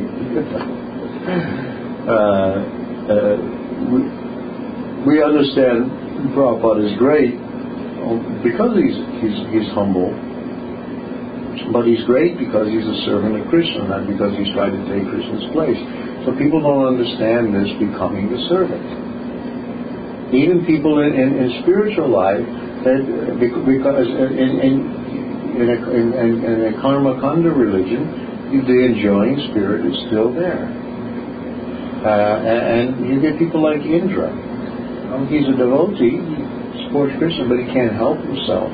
uh, uh, we, we understand Prabhupada is great because he's, he's, he's humble. But he's great because he's a servant of Krishna, not because he's trying to take Krishna's place. So people don't understand this becoming the servant. Even people in, in, in spiritual life, that because in, in, in, a, in, in a karma kanda religion, the enjoying spirit is still there. Uh, and you get people like Indra. Um, he's a devotee, he supports Krishna, but he can't help himself.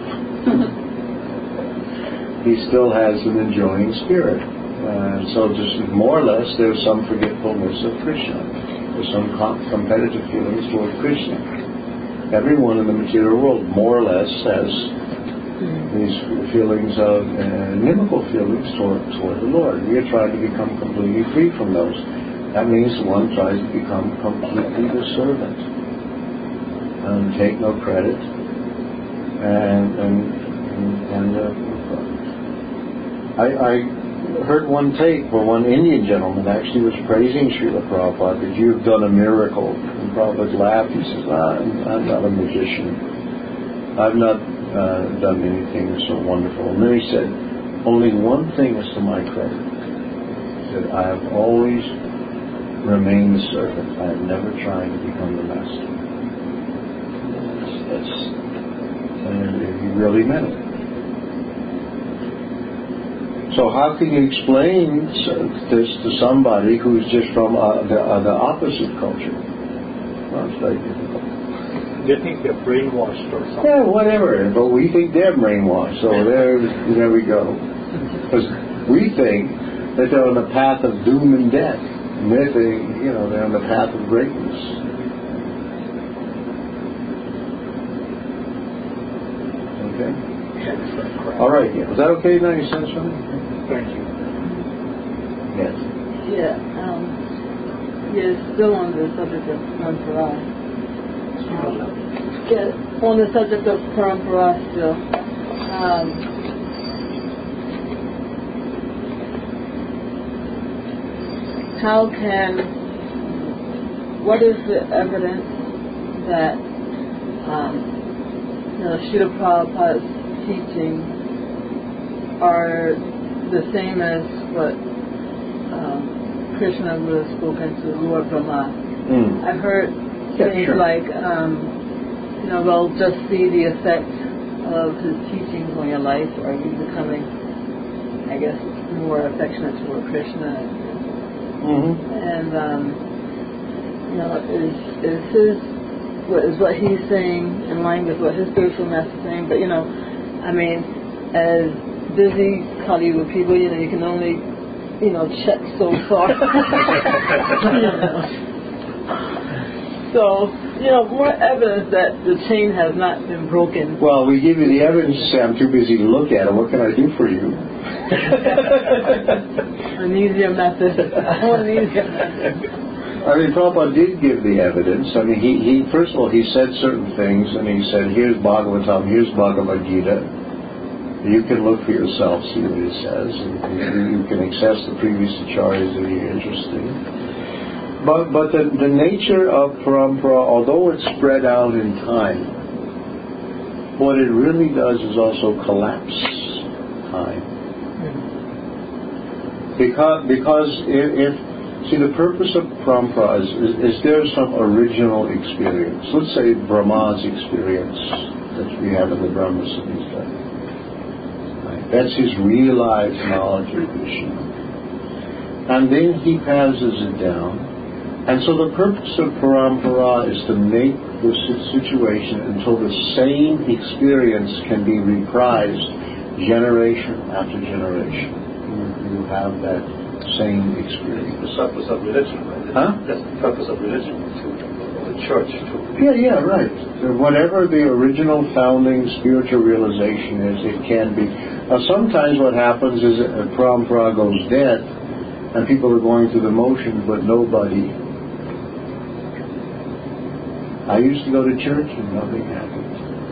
He still has an enjoying spirit. Uh, so just more or less there's some forgetfulness of Krishna. There's some com- competitive feelings toward Krishna. Everyone in the material world more or less has these feelings of uh, inimical feelings toward, toward the Lord. We are trying to become completely free from those. That means one tries to become completely the servant and take no credit and and and, and uh, I, I heard one tape where one Indian gentleman actually was praising Srila Prabhupada that you've done a miracle in Prabhupada laughed. He says, ah, I'm, I'm not a magician. I've not uh, done anything so wonderful. And then he said, only one thing is to my credit. He said, I have always remained the servant. I have never tried to become the master. That's, that's and he really meant it. So how can you explain this to somebody who's just from uh, the, uh, the opposite culture? Well, it's very difficult. They think they're brainwashed or something. Yeah, whatever. But we think they're brainwashed. So there, there we go. Because we think that they're on the path of doom and death. And they think, you know, they're on the path of greatness. Okay? All right. Yeah. Was that okay now? You said something? Thank you. Yes. Yeah, um, yeah, still on the subject of Parampara. Um, yeah, on the subject of Parampara still. Um, how can, what is the evidence that, um, you know, Srila Prabhupada's teachings are the same as what um, Krishna would have spoken to Lord Brahma. Mm. I've heard Yeah, things sure. like, um, you know, well, just see the effect of his teachings on your life. Are you becoming, I guess, more affectionate toward Krishna? Mm-hmm. And, um, you know, is, is his, what is what he's saying in line with what his spiritual master is saying? But, you know, I mean, as busy Hollywood people, you know, you can only, you know, check so far. You know. So, you know, more evidence that the chain has not been broken. Well, we give you the evidence to say I'm too busy to look at it. What can I do for you? An easier method. I want an easier method. I mean, Prabhupada did give the evidence. I mean, he, he first of all, he said certain things, and he said, here's Bhagavatam, here's Bhagavad Gita. You can look for yourself, see what it says, and you, you can access the previous acharyas if you're interested. But, but the, the nature of parampara, although it's spread out in time, what it really does is also collapse time. Because, because if, if see, the purpose of parampara is, is, is there some original experience. Let's say Brahma's experience that we have in the Brahma Samhita. That's his realized knowledge of Krishna. And then he passes it down. And so the purpose of parampara is to make the situation until the same experience can be reprised generation after generation. You, you have that same experience. The purpose of religion, right? Huh? That's the purpose of religion, to the church. To Yeah, yeah, right. So whatever the original founding spiritual realization is, it can be. Now, sometimes what happens is a parampara goes dead, and people are going through the motions, but nobody. I used to go to church and nothing happened.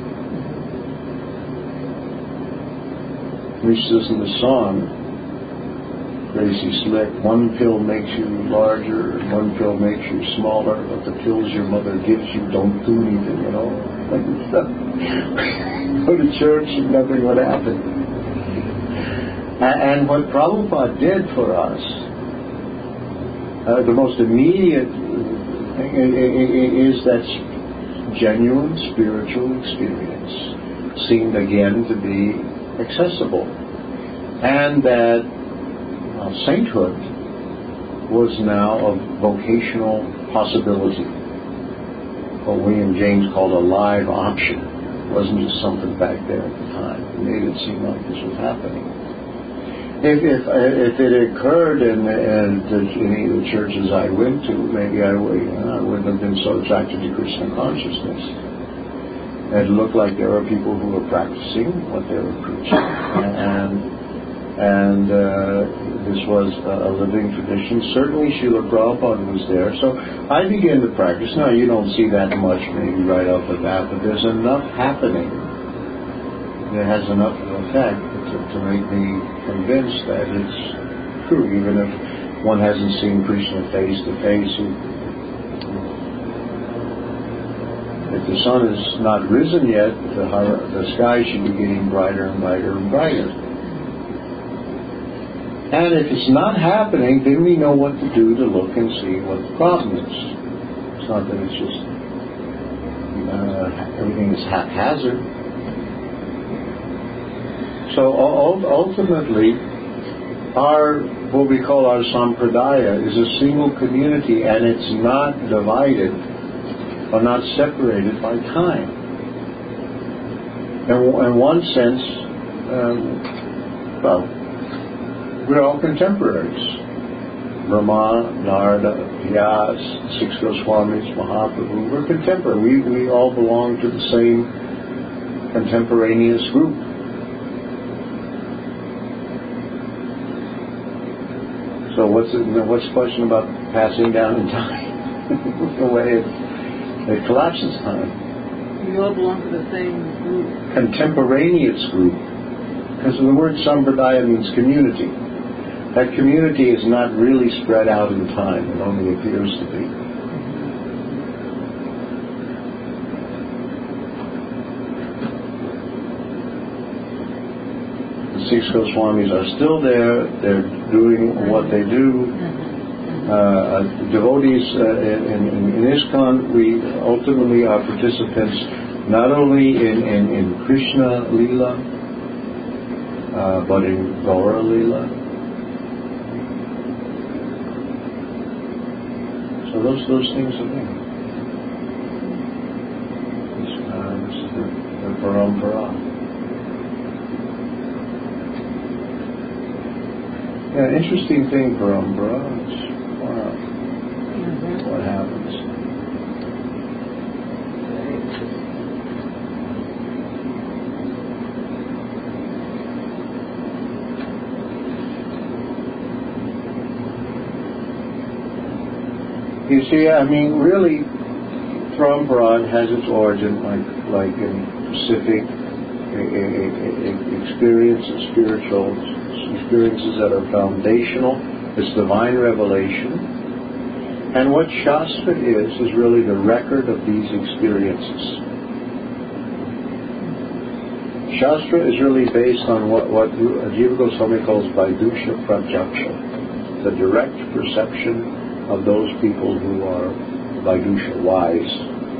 We used to listen to the song, Crazy Slick. One pill makes you larger, one pill makes you smaller, but the pills your mother gives you don't do anything at all. Go to church and nothing would happen. And what Prabhupada did for us, uh, the most immediate thing is that genuine spiritual experience seemed again to be accessible. And that uh, sainthood was now a vocational possibility. What William James called a live option. It wasn't just something back there at the time. It made it seem like this was happening. If, if if it occurred in, in, in any of the churches I went to, maybe I, would, you know, I wouldn't have been so attracted to Krishna consciousness. It looked like there were people who were practicing what they were preaching, and and uh, this was a living tradition. Certainly, Srila Prabhupada was there, so I began to practice. Now, you don't see that much maybe right off the bat, but there's enough happening. It has enough of an effect to, to make me convinced that it's true, even if one hasn't seen Krishna face to face. If the sun is not risen yet, the, the sky should be getting brighter and brighter and brighter. And if it's not happening, then we know what to do to look and see what the problem is. It's not that it's just uh, everything is haphazard. So ultimately, our what we call our sampradaya is a single community, and it's not divided or not separated by time. In, in one sense, um, well, we're all contemporaries. Brahma, Narada, Vyas, Six Goswamis, Mahaprabhu, we're contemporary. We, we all belong to the same contemporaneous group. So what's the, what's the question about passing down in time? The way it, it collapses time. We all belong to the same group. Contemporaneous group. Because the word sampradaya means community. That community is not really spread out in time. It only appears to be. The Six Goswamis are still there. They're doing what they do. Uh, devotees uh, in, in, in ISKCON, we ultimately are participants not only in, in, in Krishna Leela, uh, but in Gaura Leela. So those those things are there. This, uh, this is the, the parampara. Yeah, interesting thing, parampara. It's, wow. Mm-hmm. What happens? You see, I mean, really, parampara has its origin like like in Pacific a, a, a, a experience of spiritual experiences that are foundational. It's divine revelation. And what Shastra is, is really the record of these experiences. Shastra is really based on what, what Jiva Goswami calls Vaidusha Pratyaksha, the direct perception of those people who are Vaidusha, wise.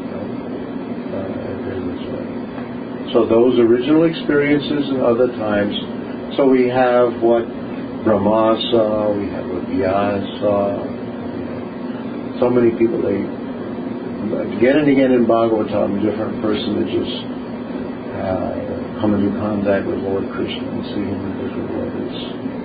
Uh, so those original experiences in other times. So we have what Brahma saw, we have what Vyas saw. So many people, they again and again in Bhagavatam, different personages uh, come into contact with Lord Krishna and see him in different ways.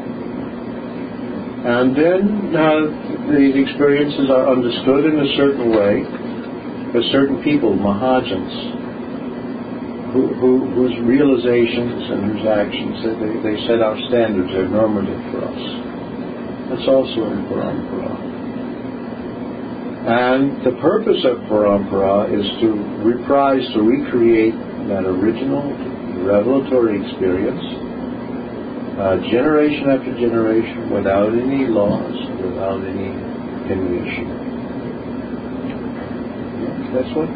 And then uh, these experiences are understood in a certain way. There's certain people, Mahajans, who, who, whose realizations and whose actions, they, they set our standards, they're normative for us. That's also in parampara. And the purpose of parampara is to reprise, to recreate that original revelatory experience, uh, generation after generation, without any laws, without any diminution. That's what.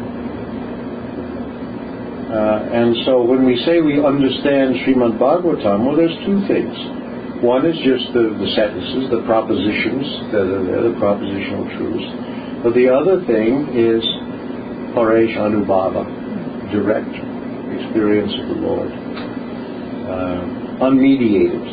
Uh, and so when we say we understand Srimad Bhagavatam, well, there's two things. One is just the, the sentences, the propositions that are there, the propositional truths. But the other thing is Paresh Anubhava, direct experience of the Lord, uh, unmediated,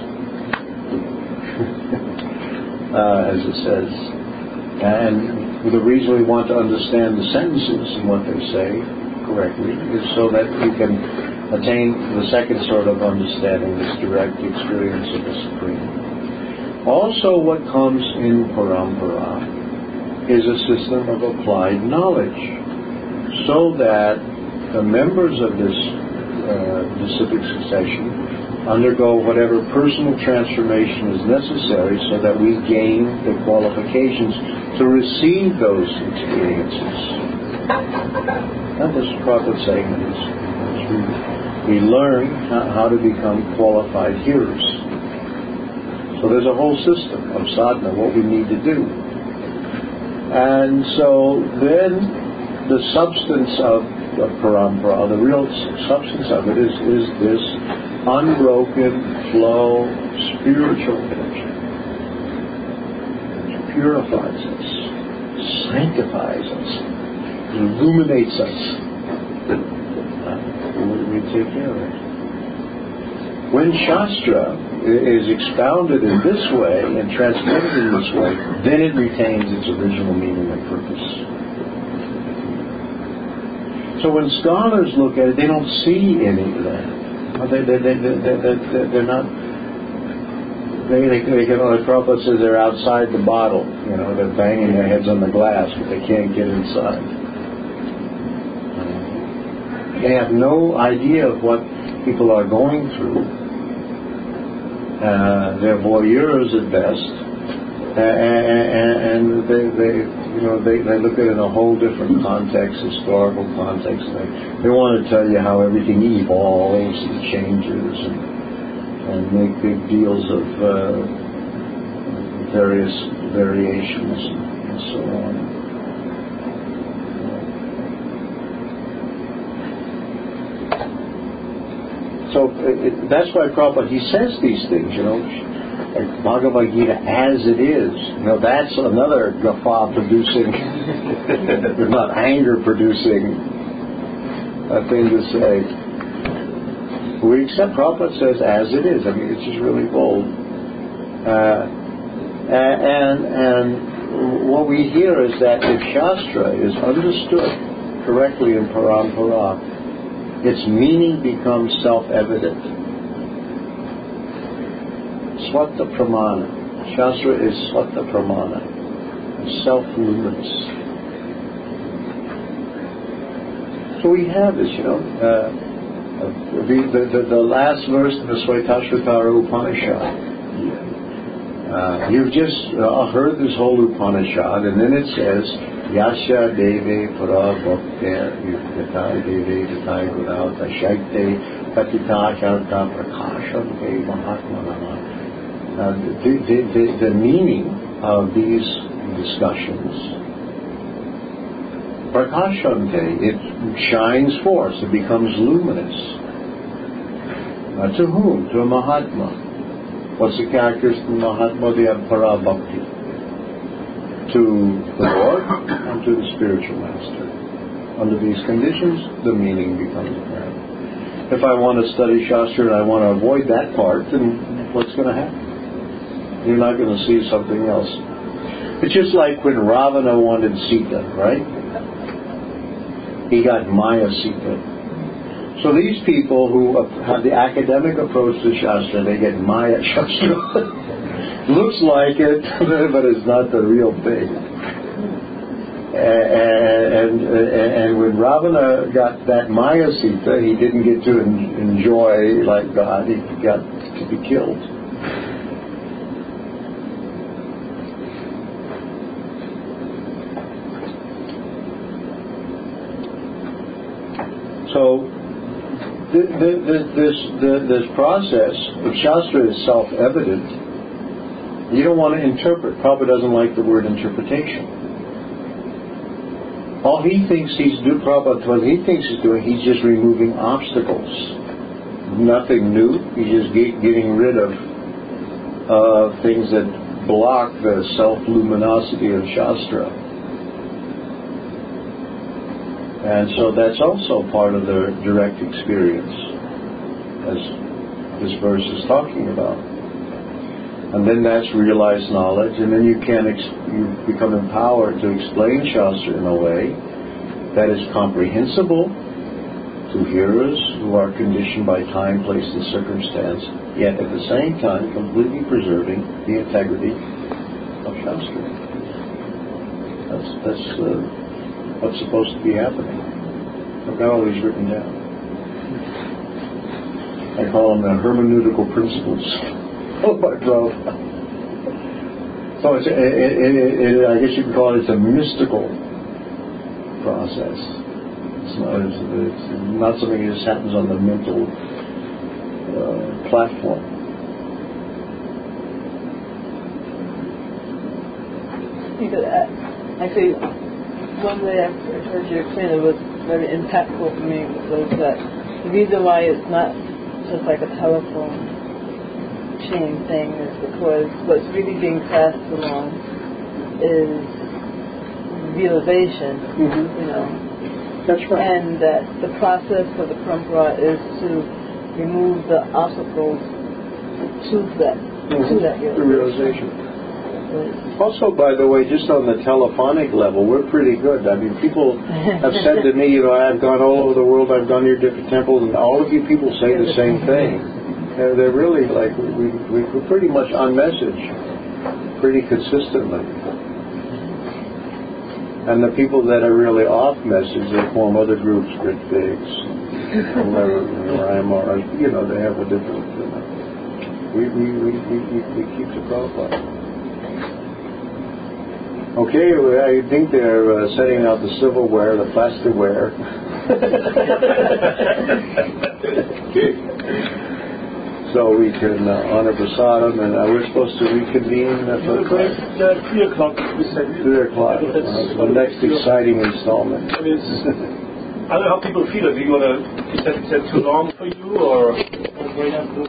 uh, as it says. And the reason we want to understand the sentences and what they say correctly is so that we can attain the second sort of understanding, this direct experience of the Supreme. Also, what comes in parampara is a system of applied knowledge, so that the members of this uh, disciplic succession undergo whatever personal transformation is necessary so that we gain the qualifications to receive those experiences. That was Prabhupada saying is, we, we learn how, how to become qualified hearers. So there's a whole system of sadhana, what we need to do. And so then the substance of of parampara, the real substance of it is, is this unbroken flow, spiritual energy, which purifies us, sanctifies us, illuminates us. Uh, we, we take care of it. When Shastra is expounded in this way and transmitted in this way, then it retains its original meaning and purpose. So when scholars look at it, they don't see any of that. They, they, they, they, they, they, they're not... They, they, they can, like Prabhupada says, they're outside the bottle. You know, they're banging their heads on the glass, but they can't get inside. They have no idea of what people are going through. Uh, they're voyeurs at best, uh, and, and they, they, you know, they, they look at it in a whole different context, historical context. They, they want to tell you how everything evolves and changes, and, and make big deals of uh, various variations and so on. So it, that's why Prabhupada, he says these things, you know, like Bhagavad Gita as it is. You know, that's another guffaw producing, not anger producing a thing to say. We accept Prabhupada says as it is. I mean, it's just really bold. Uh, and, and what we hear is that if Shastra is understood correctly in parampara, its meaning becomes self-evident. Swata Pramana. Shastra is Swata Pramana. Self-luminous. So we have this, you know. Uh, the, the, the, the last verse in the Svetashvatara Upanishad. Uh, you've just uh, heard this whole Upanishad, and then it says, Yasha Deve Para Bhakta Yukata Deve Vitai Gurata Shaite Katita Sharta Prakashante Mahatmanama. The, the, the, the meaning of these discussions, Prakashante, it shines forth, it becomes luminous. Uh, to whom? To a Mahatma. What's the characteristics of the Mahatma? They have Para Bhakti. To the Lord and to the spiritual master. Under these conditions, the meaning becomes apparent. If I want to study Shastra and I want to avoid that part, then what's going to happen? You're not going to see something else. It's just like when Ravana wanted Sita, right? He got Maya Sita. So these people who have the academic approach to Shastra, they get Maya Shastra. Looks like it, but it's not the real thing. And, and, and when Ravana got that Maya Sita, he didn't get to enjoy like God. He got to be killed. So this, this, this process of Shastra is self-evident. You don't want to interpret. Prabhupada doesn't like the word interpretation. All he thinks he's doing, Prabhupada, what he thinks he's doing, he's just removing obstacles. Nothing new. He's just get, getting rid of uh, things that block the self-luminosity of Shastra. And so that's also part of the direct experience, as this verse is talking about. And then that's realized knowledge, and then you can ex- you become empowered to explain Shastra in a way that is comprehensible to hearers who are conditioned by time, place, and circumstance, yet at the same time completely preserving the integrity of Shastra. That's that's uh, what's supposed to be happening. I've got all these written down. I call them the hermeneutical principles. Oh my God. So it's, it, it, it, I guess you could call it it's a mystical process. It's not, it's, it's not something that just happens on the mental uh, platform. You could, uh, actually, one way I heard you explain it was very impactful for me was that the reason why it's not just like a telephone chain thing is because what's really being passed along is realization, Mm-hmm. you know, That's right. and that the process of the parampara is to remove the obstacles to that, to that The realization. realization. Also, by the way, just on the telephonic level, we're pretty good. I mean, people have said to me, you know, I've gone all over the world, I've gone to your different temples, and all of you people say the same thing. They're, they're really like, we, we, we're pretty much on message, pretty consistently. And the people that are really off message, they form other groups, Grit Figs, whatever, Rama, you know, they have a different, you know. We, we, we, we, we, we keep the profile. Okay, I think they're uh, setting out the silverware, the plasticware. So we can uh, honor prasadam, and uh, we're supposed to reconvene uh, for Uh, three o'clock, we said. three o'clock. Uh, the next exciting installment. I mean, it's, I don't know how people feel. Do you want to, is that, is that too long for you, or?